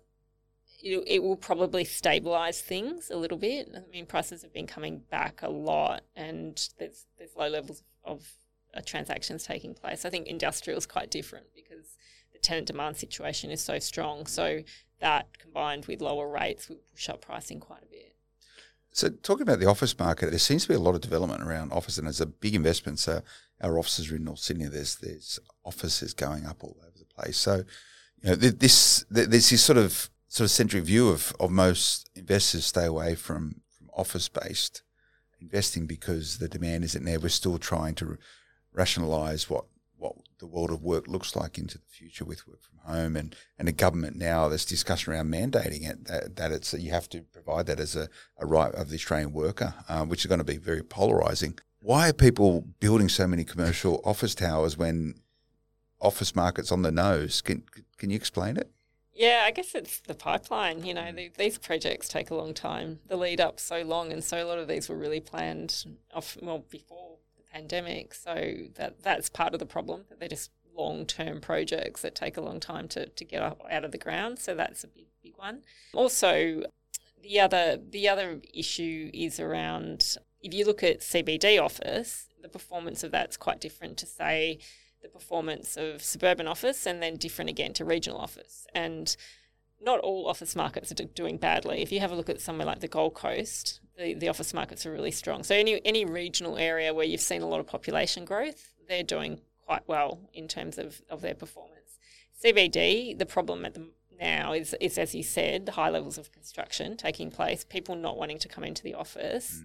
It, it will probably stabilise things a little bit. I mean, prices have been coming back a lot, and there's there's low levels of uh, transactions taking place. I think industrial is quite different because the tenant demand situation is so strong. So that combined with lower rates will push up pricing quite a bit. So talking about the office market, there seems to be a lot of development around office, and there's a big investment. So our offices are in North Sydney. There's there's offices going up all over the place. So you know, this there's this sort of sort of centric view of, of most investors stay away from, from office-based investing because the demand isn't there. We're still trying to rationalise what, what the world of work looks like into the future with work from home, and, and the government now, there's discussion around mandating it, that, that it's you have to provide that as a, a right of the Australian worker, um, which is going to be very polarising. Why are people building so many commercial office towers when office market's on the nose? Can, can you explain it? Yeah, I guess it's the pipeline. You know, the, these projects take a long time. The lead up so long, and so a lot of these were really planned off well before the pandemic. So that that's part of the problem, that they're just long term projects that take a long time to, to get out of the ground. So that's a big big one. Also, the other the other issue is around, if you look at C B D office, the performance of that's quite different to, say, the performance of suburban office, and then different again to regional office. And not all office markets are do- doing badly. If you have a look at somewhere like the Gold Coast, the, the office markets are really strong. So any any regional area where you've seen a lot of population growth, they're doing quite well in terms of, of their performance. C B D, the problem at the now is, is, as you said, high levels of construction taking place, people not wanting to come into the office. Mm.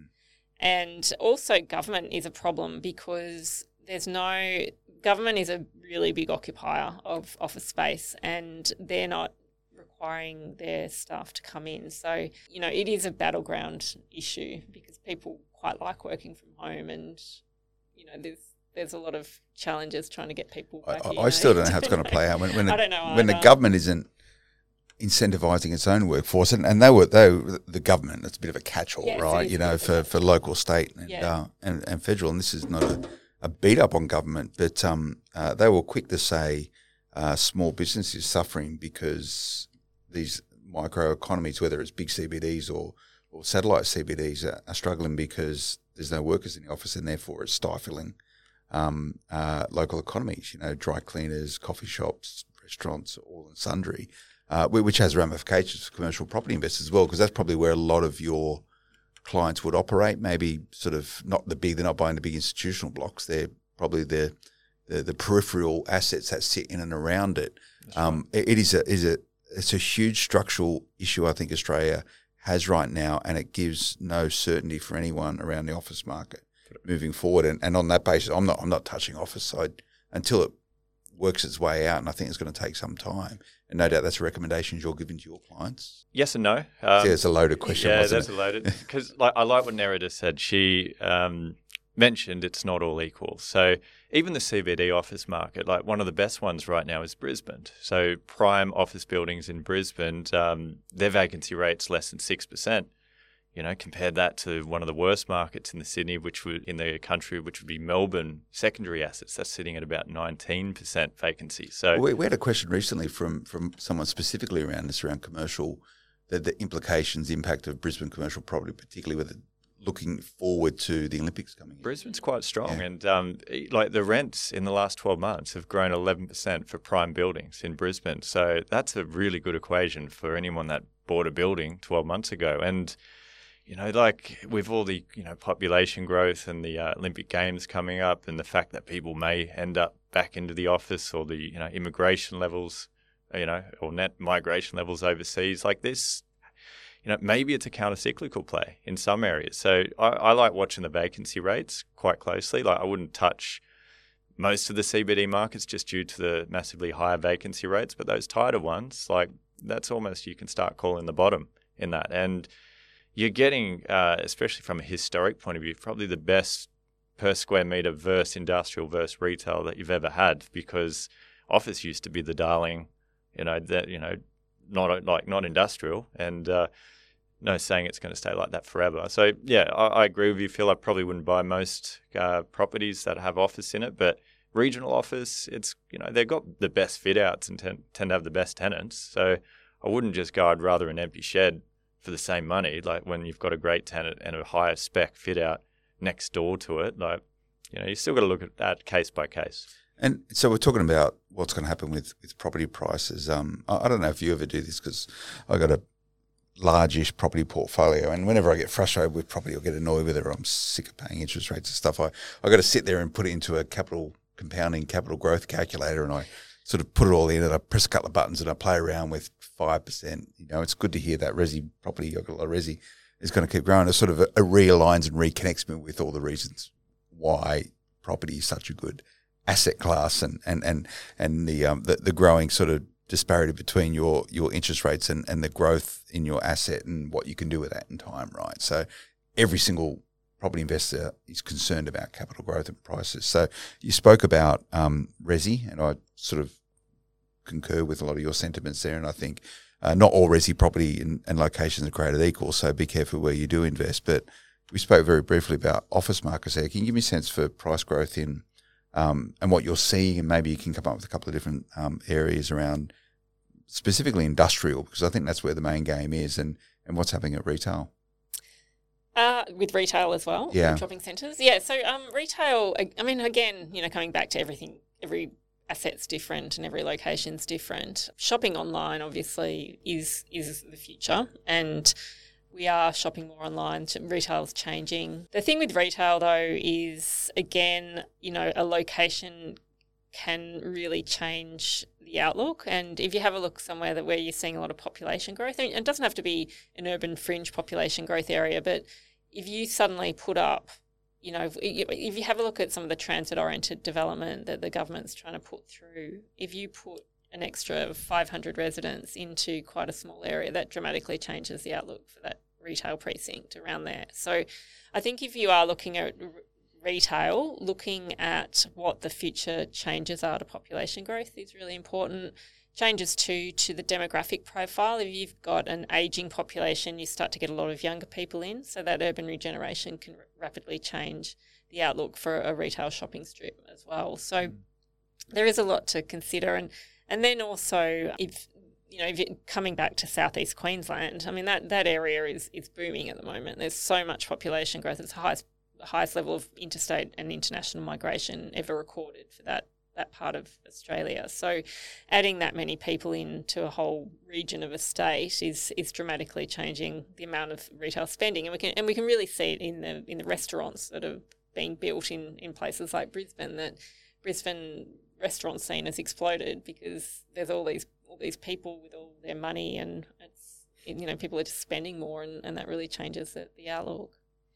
And also government is a problem because there's no... Government is a really big occupier of office space, and they're not requiring their staff to come in. So, you know, it is a battleground issue because people quite like working from home, and, you know, there's there's a lot of challenges trying to get people back. I, in, I you know, still don't know how it's going to play out when, when, I the, don't know when the either. government isn't incentivising its own workforce, and, and they were they were, the government. It's a bit of a catch-all, Yes, it right? is You a bit know, of a for, for local, state, and, Yeah. uh, and and federal. And this is not a, a beat up on government, but um, uh, they were quick to say uh, small businesses suffering because these micro economies, whether it's big C B Ds or or satellite C B Ds, are, are struggling because there's no workers in the office, and therefore it's stifling um, uh, local economies. You know, dry cleaners, coffee shops, restaurants, all and sundry. Uh, which has ramifications for commercial property investors as well, because that's probably where a lot of your clients would operate. Maybe sort of not the big, they're not buying the big institutional blocks. They're probably the the, the peripheral assets that sit in and around it. Um, it, it is a is a it's a huge structural issue I think Australia has right now, and it gives no certainty for anyone around the office market moving forward. And, and on that basis, I'm not I'm not touching office side until it works its way out, and I think it's going to take some time. And no doubt that's recommendations you're giving to your clients. Yes and no. Um, yeah, it's a loaded question, Yeah, wasn't that's it? a loaded. Because like, I like what Nerida said. She um, mentioned it's not all equal. So even the C B D office market, like one of the best ones right now is Brisbane. So prime office buildings in Brisbane, um, their vacancy rate's less than six percent. You know, compared that to one of the worst markets in the Sydney, which would in the country, which would be Melbourne secondary assets. That's sitting at about nineteen percent vacancy. So we, we had a question recently from from someone specifically around this, around commercial, the, the implications, the impact of Brisbane commercial property, particularly with it looking forward to the Olympics coming in. Brisbane's quite strong, Yeah. and um, like the rents in the last twelve months have grown eleven percent for prime buildings in Brisbane. So that's a really good equation for anyone that bought a building twelve months ago. And you know, like with all the, you know, population growth and the uh, Olympic Games coming up, and the fact that people may end up back into the office, or the, you know, immigration levels, you know, or net migration levels overseas, like this, you know, maybe it's a counter-cyclical play in some areas. So I, I like watching the vacancy rates quite closely. Like I wouldn't touch most of the C B D markets just due to the massively higher vacancy rates, but those tighter ones, like that's almost, you can start calling the bottom in that. And you're getting, uh, especially from a historic point of view, probably the best per square metre versus industrial versus retail that you've ever had, because office used to be the darling, you know, that, you know, not like not industrial, and uh, no saying it's going to stay like that forever. So yeah, I, I agree with you, Phil. I probably wouldn't buy most uh, properties that have office in it, but regional office, it's, you know, they've got the best fit outs and tend, tend to have the best tenants. So I wouldn't just go, I'd rather an empty shed for the same money, like when you've got a great tenant and a higher spec fit out next door to it. Like, you know, you still got to look at that case by case. And so we're talking about what's going to happen with, with property prices. Um, I, I don't know if you ever do this, because I got a large-ish property portfolio, and whenever I get frustrated with property or get annoyed with it, or I'm sick of paying interest rates and stuff, I I got to sit there and put it into a capital compounding capital growth calculator, and I sort of put it all in, and I press a couple of buttons and I play around with five percent. You know, it's good to hear that resi property, I've got a lot of resi, is going to keep growing. It sort of a, a realigns and reconnects me with all the reasons why property is such a good asset class, and and and, and the, um, the the growing sort of disparity between your your interest rates and, and the growth in your asset and what you can do with that in time, right? So every single property investor is concerned about capital growth and prices. So you spoke about um, resi, and I sort of concur with a lot of your sentiments there. And I think uh, not all resi property and, and locations are created equal, so be careful where you do invest. But we spoke very briefly about office markets there. Can you give me a sense for price growth in um, and what you're seeing, and maybe you can come up with a couple of different um, areas around specifically industrial, because I think that's where the main game is, and, and what's happening at retail? Uh, with retail as well, Yeah. shopping centres. Yeah, so um, retail, I I mean, again, you know, coming back to everything, every asset's different and every location's different. Shopping online, obviously, is is the future, and we are shopping more online. Retail's changing. The thing with retail, though, is, again, you know, a location can really change the outlook. And if you have a look somewhere that where you're seeing a lot of population growth, and it doesn't have to be an urban fringe population growth area, but if you suddenly put up, you know, if, if you have a look at some of the transit-oriented development that the government's trying to put through, if you put an extra five hundred residents into quite a small area, that dramatically changes the outlook for that retail precinct around there. So I think if you are looking at r- retail, looking at what the future changes are to population growth is really important. Changes too to the demographic profile. If you've got an ageing population, you start to get a lot of younger people in, so that urban regeneration can r- rapidly change the outlook for a retail shopping strip as well. So mm. there is a lot to consider. And and then also, if you know, if you're coming back to southeast Queensland, I mean, that, that area is, is booming at the moment. There's so much population growth. It's the highest, highest level of interstate and international migration ever recorded for that that part of Australia. So adding that many people into a whole region of a state is is dramatically changing the amount of retail spending. And we can and we can really see it in the in the restaurants that are being built in, in places like Brisbane, that Brisbane restaurant scene has exploded because there's all these all these people with all their money, and it's, you know, people are just spending more, and, and that really changes the, the outlook.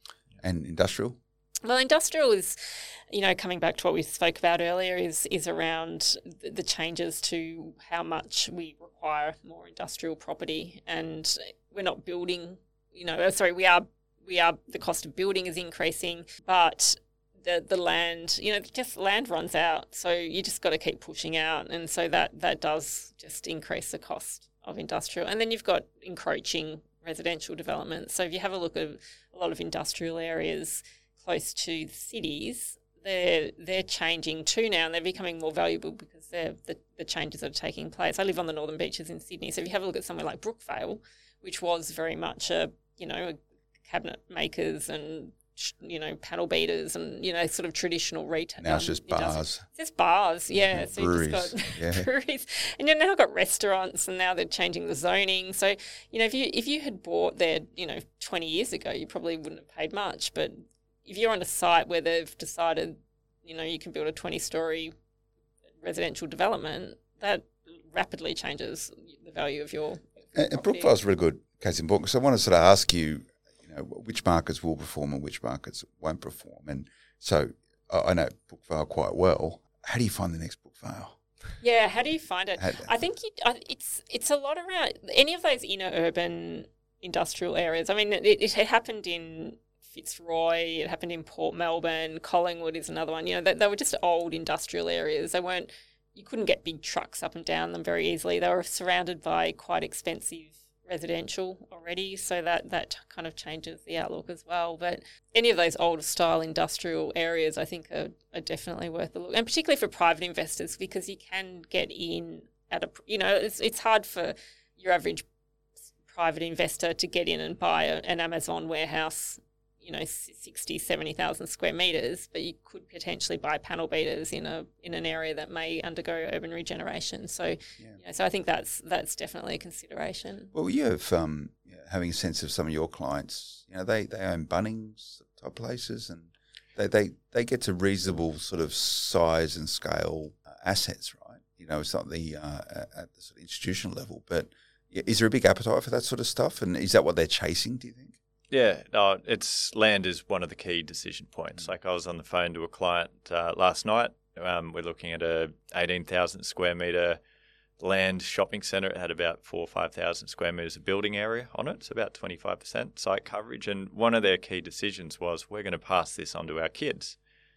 And industrial? Well, industrial is, you know, coming back to what we spoke about earlier, is is around the changes to how much we require more industrial property, and we're not building. You know, sorry, we are we are the cost of building is increasing, but the the land, you know, just land runs out, so you just got to keep pushing out, and so that that does just increase the cost of industrial. And then you've got encroaching residential development. So if you have a look at a lot of industrial areas close to cities, they're they're changing too now, and they're becoming more valuable because they're the, the changes that are taking place. I live on the Northern Beaches in Sydney, so if you have a look at somewhere like Brookvale, which was very much a, you know, a cabinet makers and, you know, panel beaters and, you know, sort of traditional retail. Now it's just bars. It's just bars, yeah. yeah so breweries. you just got yeah. breweries. And you've now got restaurants, and now they're changing the zoning. So, you know, if you if you had bought there, you know, twenty years ago, you probably wouldn't have paid much. But if you're on a site where they've decided, you know, you can build a twenty-storey residential development, that rapidly changes the value of your And, and Brookvale's a really good case in point, because I want to sort of ask you, you know, which markets will perform and which markets won't perform. And so I I know Brookvale quite well. How do you find the next Brookvale? Yeah, how do you find it? How, I think you, I, it's it's a lot around any of those inner urban industrial areas. I mean, it, it happened in Fitzroy, it happened in Port Melbourne, Collingwood is another one. You know, they, they were just old industrial areas. They weren't, you couldn't get big trucks up and down them very easily. They were surrounded by quite expensive residential already, so that, that kind of changes the outlook as well. But any of those older style industrial areas, I think, are, are definitely worth a look, and particularly for private investors, because you can get in at a, you know, it's it's hard for your average private investor to get in and buy a, an Amazon warehouse, you know, sixty, seventy thousand square metres, but you could potentially buy panel beaters in a in an area that may undergo urban regeneration. So, yeah. you know, so I think that's that's definitely a consideration. Well, you have um, you know, having a sense of some of your clients. You know, they, they own Bunnings type places, and they, they, they get to reasonable sort of size and scale uh, assets, right? You know, it's not the uh, at the sort of institutional level, but is there a big appetite for that sort of stuff, and is that what they're chasing, do you think? Yeah, no, it's land is one of the key decision points. Like, I was on the phone to a client uh, last night. Um, we're looking at a eighteen thousand square metre land shopping centre. It had about four or five thousand square metres of building area on it. It's about twenty-five percent site coverage. And one of their key decisions was, we're going to pass this on to our kids.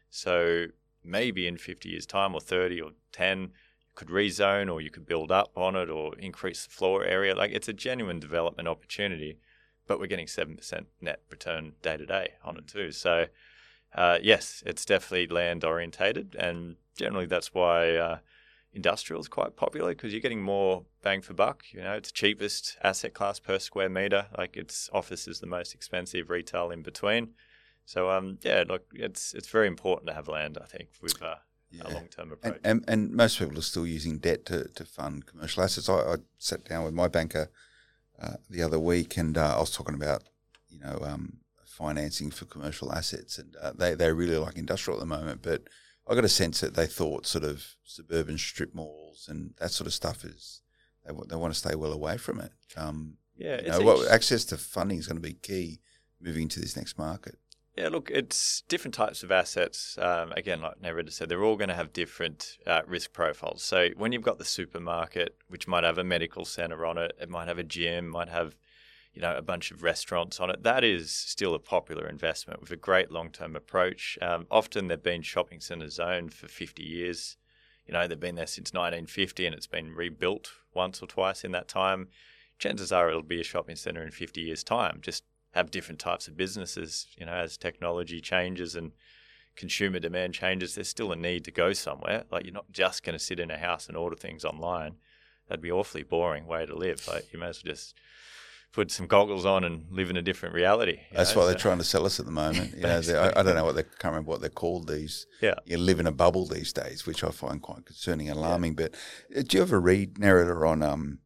So maybe in fifty years' time, or thirty or ten, you could rezone, or you could build up on it, or increase the floor area. Like, it's a genuine development opportunity. But we're getting seven percent net return day to day on it too. So, uh, yes, it's definitely land orientated, and generally that's why uh, industrial is quite popular, because you're getting more bang for buck. You know, it's cheapest asset class per square metre. Like, it's office is the most expensive, retail in between. So, um, yeah, look, it's it's very important to have land, I think, with uh, yeah. a long-term approach. And, and, and most people are still using debt to, to fund commercial assets. I, I sat down with my banker Uh, the other week, and uh, I was talking about, you know, um, financing for commercial assets, and uh, they they really like industrial at the moment. But I got a sense that they thought sort of suburban strip malls and that sort of stuff is they they want to stay well away from it. Um, yeah, you know, what, access to funding is going to be key moving into this next market. Yeah, look, it's different types of assets. Um, again, like Nerida said, they're all going to have different uh, risk profiles. So when you've got the supermarket, which might have a medical centre on it, it might have a gym, might have, you know, a bunch of restaurants on it, that is still a popular investment with a great long-term approach. Um, often they've been shopping centres owned for fifty years. You know, they've been there since nineteen fifty and it's been rebuilt once or twice in that time. Chances are it'll be a shopping centre in fifty years' time, just have different types of businesses. You know, as technology changes and consumer demand changes, there's still a need to go somewhere. Like, you're not just going to sit in a house and order things online. That'd be awfully boring way to live. Like, you may as well just put some goggles on and live in a different reality. That's know? what so, they're trying to sell us at the moment. You know, I, I don't know what they can't remember what they're called. These, yeah, you live in a bubble these days, which I find quite concerning and alarming. Yeah. But uh, do you ever read Nerida on um,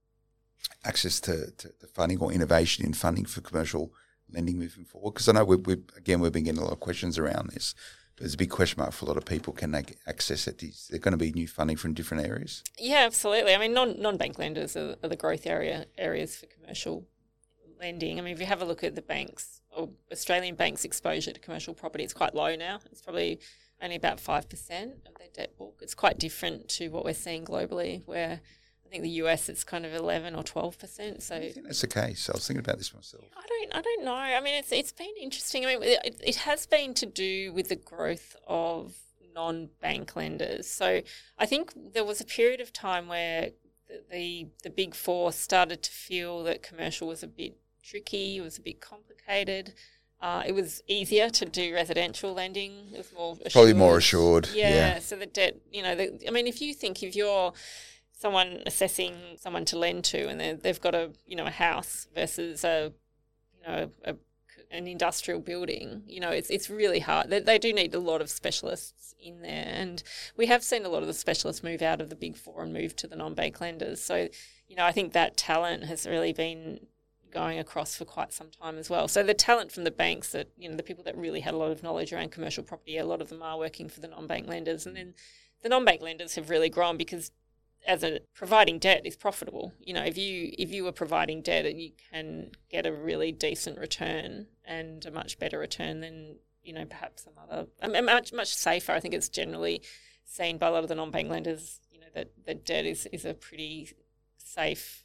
access to, to, to funding or innovation in funding for commercial lending moving forward? Because I know we, we again we've been getting a lot of questions around this. There's a big question mark for a lot of people. Can they get access it? Is there going to be new funding from different areas? Yeah, absolutely. I mean, non non bank lenders are, are the growth area areas for commercial lending. I mean, if you have a look at the banks or Australian banks' exposure to commercial property, it's quite low now. It's probably only about five percent of their debt book. It's quite different to what we're seeing globally, where I think the U S it's kind of eleven or twelve percent. So I think that's the case. I was thinking about this myself. I don't, I don't know. I mean, it's it's been interesting. I mean, it, it has been to do with the growth of non-bank lenders. So I think there was a period of time where the the, the big four started to feel that commercial was a bit tricky. It was a bit complicated. Uh, it was easier to do residential lending. It was more assured. Probably more assured. Yeah. yeah. So the debt, you know, the, I mean, if you think if you're someone assessing someone to lend to, and they've got a you know a house versus a you know a, an industrial building, you know it's it's really hard. They, they do need a lot of specialists in there, and we have seen a lot of the specialists move out of the big four and move to the non-bank lenders. So you know I think that talent has really been going across for quite some time as well. So the talent from the banks, that you know the people that really had a lot of knowledge around commercial property, a lot of them are working for the non-bank lenders, and then the non-bank lenders have really grown because as a providing debt is profitable. You know, if you if you were providing debt, you can get a really decent return and a much better return than, you know, perhaps some other, I mean, much much safer. I think it's generally seen by a lot of the non-bank lenders, you know, that, that debt is, is a pretty safe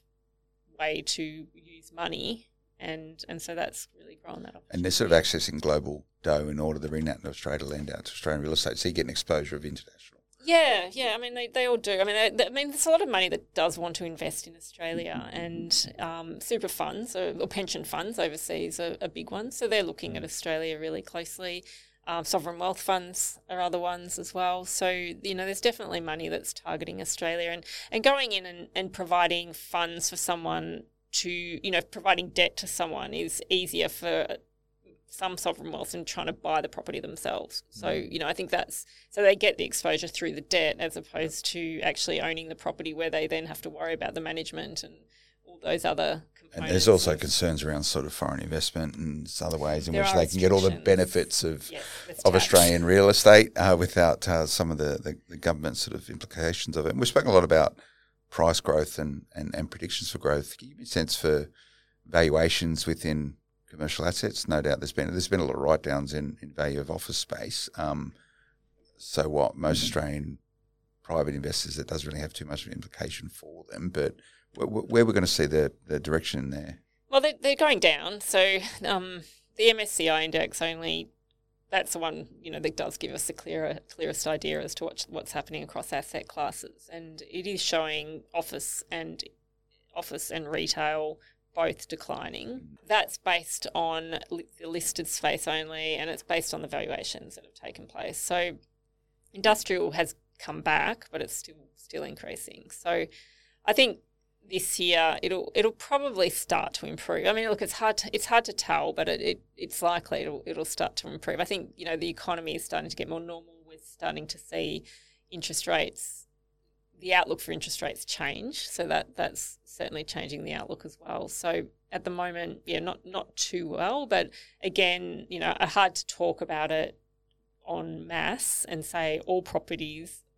way to use money. And and so that's really grown that opportunity. And they're sort of accessing global dough in order to bring that into Australia to lend out to Australian real estate. So you get an exposure of international. Yeah, yeah. I mean, they, they all do. I mean, they, they, I mean, there's a lot of money that does want to invest in Australia, and um, super funds or, or pension funds overseas are a big one. So they're looking at Australia really closely. Um, sovereign wealth funds are other ones as well. So, you know, there's definitely money that's targeting Australia, and, and going in and, and providing funds for someone to, you know, providing debt to someone is easier for some sovereign wealth than trying to buy the property themselves. So, you know, I think that's, so they get the exposure through the debt as opposed to actually owning the property, where they then have to worry about the management and all those other components. And there's also concerns around sort of foreign investment and other ways in There which are they can get all the restrictions. benefits of Yes, there's of tax. Australian real estate uh, without uh, some of the, the, the government sort of implications of it. And we've spoken a lot about price growth and, and, and predictions for growth. Can you give me a sense for valuations within commercial assets? No doubt there's been there's been a lot of write downs in, in value of office space. Um, so what most Australian private investors, it doesn't really have too much of an implication for them. But where, where we're going to see the, the direction in there? Well, they're, they're going down. So um, the M S C I index only, that's the one, you know, that does give us the clearer, clearest idea as to what, what's happening across asset classes. And it is showing office and office and retail both declining. That's based on li- the listed space only, and it's based on the valuations that have taken place. So industrial has come back, but it's still still increasing. So I think this year it'll it'll probably start to improve. I mean, look, it's hard to, it's hard to tell, but it, it it's likely it'll it'll start to improve. I think, you know, the economy is starting to get more normal. We're starting to see interest rates, the outlook for interest rates change. So that that's certainly changing the outlook as well. So at the moment, yeah, not not too well, but again, you know, hard to talk about it en masse and say all properties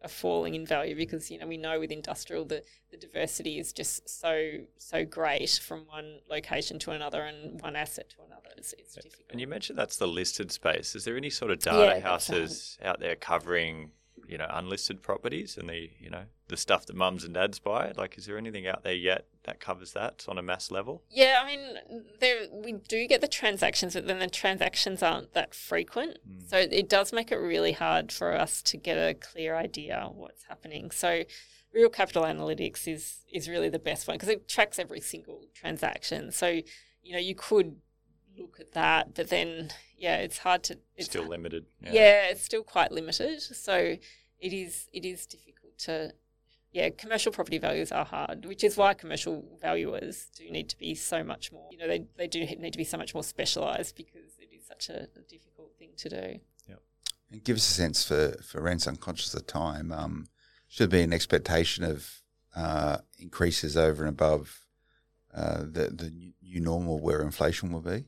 are falling in value because, you know, we know with industrial the, the diversity is just so so great from one location to another and one asset to another. It's, it's difficult. And you mentioned that's the listed space. Is there any sort of data Yeah, houses out there covering, you know, unlisted properties and the, you know, the stuff that mums and dads buy? Like, is there anything out there yet that covers that on a mass level? Yeah, I mean, there we do get the transactions, but then the transactions aren't that frequent. Mm. So it does make it really hard for us to get a clear idea of what's happening. So Real Capital Analytics is is really the best one because it tracks every single transaction. So, you know, you could look at that, but then, yeah, it's hard to... It's still limited. Yeah. yeah, it's still quite limited. So it is it is difficult to... Yeah, commercial property values are hard, which is why commercial valuers do need to be so much more, you know, they, they do need to be so much more specialised because it is such a, a difficult thing to do. Yep. And give us a sense for, for rents unconscious of time. Um, should there be an expectation of uh, increases over and above uh, the, the new normal where inflation will be?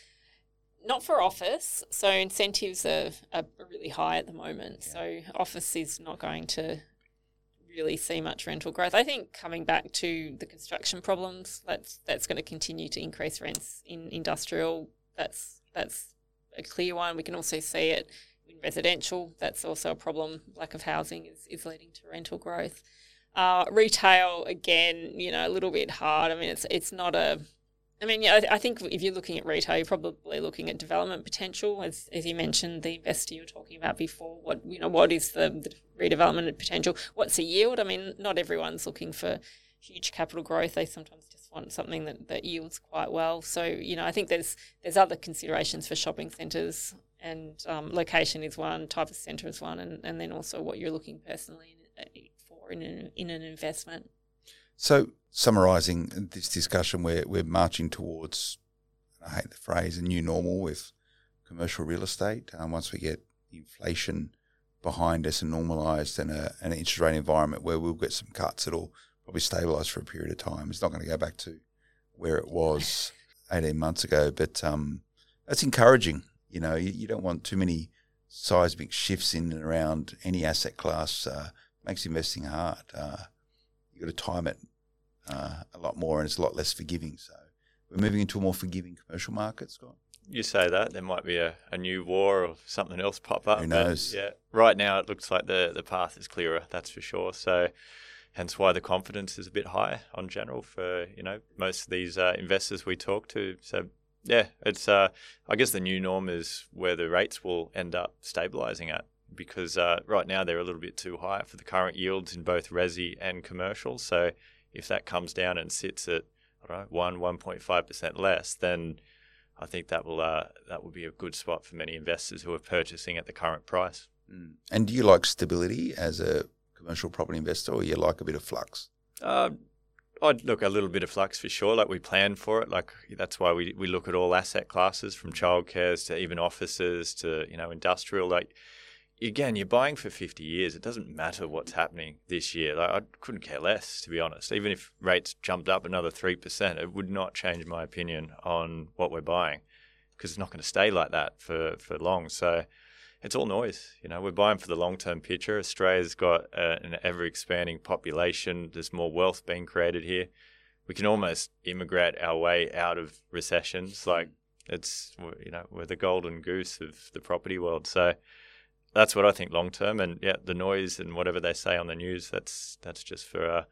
Not for office. So incentives are, are really high at the moment. Yeah. So office is not going to really see much rental growth. I think coming back to the construction problems, that's that's going to continue to increase rents in industrial. That's that's a clear one. We can also see it in residential. That's also a problem. Lack of housing is, is leading to rental growth. Uh, retail, again, you know, a little bit hard. I mean, it's it's not a I mean, yeah, I, I think if you're looking at retail, you're probably looking at development potential, as as you mentioned, the investor you were talking about before. What you know, what is the, the redevelopment potential? What's the yield? I mean, not everyone's looking for huge capital growth. They sometimes just want something that, that yields quite well. So, you know, I think there's there's other considerations for shopping centres, and um, location is one, type of centre is one, and, and then also what you're looking personally in, for in an, in an investment. So, summarising this discussion, we're, we're marching towards, I hate the phrase, a new normal with commercial real estate. Um, once we get inflation behind us and normalised and a, an interest rate environment where we'll get some cuts, it'll probably stabilise for a period of time. It's not going to go back to where it was eighteen months ago, but um, that's encouraging. You know, you, you don't want too many seismic shifts in and around any asset class. Uh, makes investing hard. Uh, You've got to time it uh, a lot more, and it's a lot less forgiving. So we're moving into a more forgiving commercial market, Scott. You say that. There might be a, a new war or something else pop up. Who knows? But yeah, right now it looks like the, the path is clearer, that's for sure. So hence why the confidence is a bit higher on general for, you know, most of these uh, investors we talk to. So yeah, it's uh, I guess the new norm is where the rates will end up stabilising at. Because uh, right now they're a little bit too high for the current yields in both resi and commercial. So if that comes down and sits at, I don't know, one, one point five percent less, then I think that will uh, that will be a good spot for many investors who are purchasing at the current price. Mm. And do you like stability as a commercial property investor, or you like a bit of flux? Uh, I'd look a little bit of flux for sure. Like we plan for it. Like that's why we we look at all asset classes, from childcares to even offices to, you know, industrial. Like, again, you're buying for fifty years. It doesn't matter what's happening this year. Like, I couldn't care less, to be honest. Even if rates jumped up another three percent, it would not change my opinion on what we're buying, because it's not going to stay like that for, for long. So it's all noise. You know, we're buying for the long-term picture. Australia's got uh, an ever-expanding population. There's more wealth being created here. We can almost immigrate our way out of recessions. Like, it's, you know, we're the golden goose of the property world. So that's what I think long term, and yeah, the noise and whatever they say on the news, that's that's just for uh,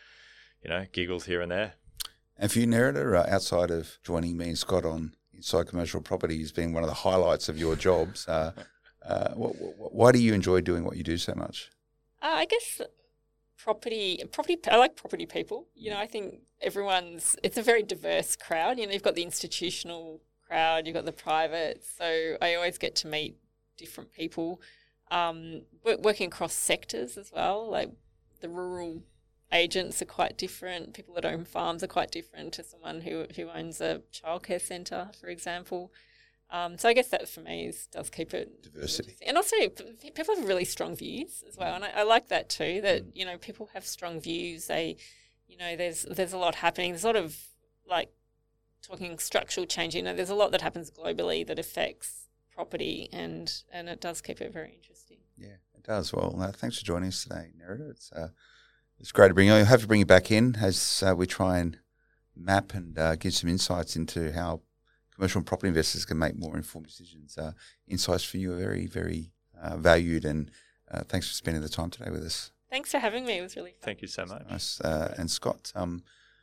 you know, giggles here and there. And for you, Nerida, uh, outside of joining me and Scott on Inside Commercial Property has been one of the highlights of your jobs. Uh, uh, what, what, why do you enjoy doing what you do so much? Uh, I guess property, property. I like property people. You know, I think everyone's. It's a very diverse crowd. You know, you've got the institutional crowd, you've got the private. So I always get to meet different people, um, working across sectors as well. Like the rural agents are quite different. People that own farms are quite different to someone who who owns a childcare centre, for example. Um, so I guess that for me is, does keep it diversity. And also people have really strong views as well, and I, I like that too. That mm. you know, people have strong views. They, you know, there's there's a lot happening. There's a lot of, like, talking structural change. You know, there's a lot that happens globally that affects property, and, and it does keep it very interesting. Yeah, it does. Well, uh, thanks for joining us today, Nerida. It's uh, it's great to bring you. I'll have to bring you back in as uh, we try and map and uh, give some insights into how commercial and property investors can make more informed decisions. Uh, insights for you are very, very uh, valued, and uh, thanks for spending the time today with us. Thanks for having me. It was really fun. Thank you so much. Nice. Uh, and Scott, um,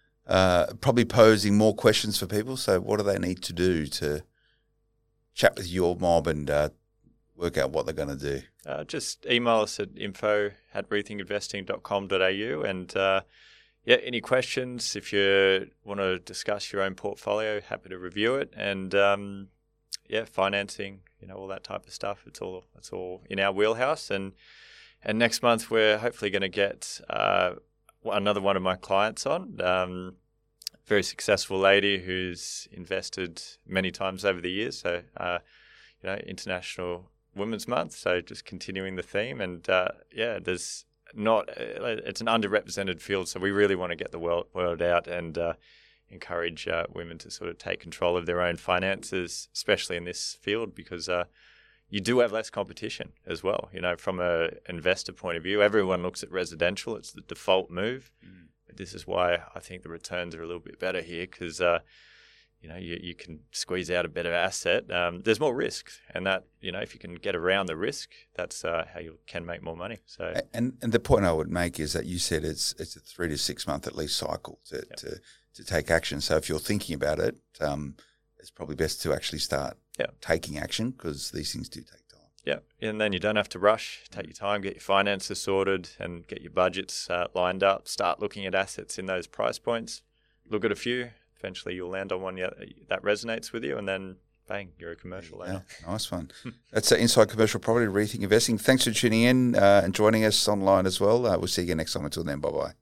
uh, probably posing more questions for people. So what do they need to do to chat with your mob and uh, work out what they're going to do? Uh, just email us at info at rethink investing dot com dot a u, and uh, yeah, any questions, if you want to discuss your own portfolio, happy to review it, and um, yeah, financing, you know, all that type of stuff. It's all it's all in our wheelhouse, and and next month we're hopefully going to get uh, another one of my clients on. Um, very successful lady who's invested many times over the years. So, uh, you know, International Women's Month. So just continuing the theme, and uh, yeah, there's not it's an underrepresented field. So we really want to get the world, word out and uh, encourage uh, women to sort of take control of their own finances, especially in this field, because uh, you do have less competition as well. You know, from a investor point of view, everyone looks at residential. It's the default move. Mm. But this is why I think the returns are a little bit better here, because, uh, you know, you, you can squeeze out a better asset. Um, there's more risk. And that, you know, if you can get around the risk, that's uh, how you can make more money. So, And and the point I would make is that you said it's it's a three to six month at least cycle to, yep. to, to take action. So if you're thinking about it, um, it's probably best to actually start yep. taking action, because these things do take time. Yeah, and then you don't have to rush. Take your time, get your finances sorted, and get your budgets uh, lined up. Start looking at assets in those price points. Look at a few. Eventually, you'll land on one that resonates with you, and then bang, you're a commercial owner. Yeah, nice one. That's uh, Inside Commercial Property Rethink Investing. Thanks for tuning in uh, and joining us online as well. Uh, we'll see you again next time. Until then, bye bye.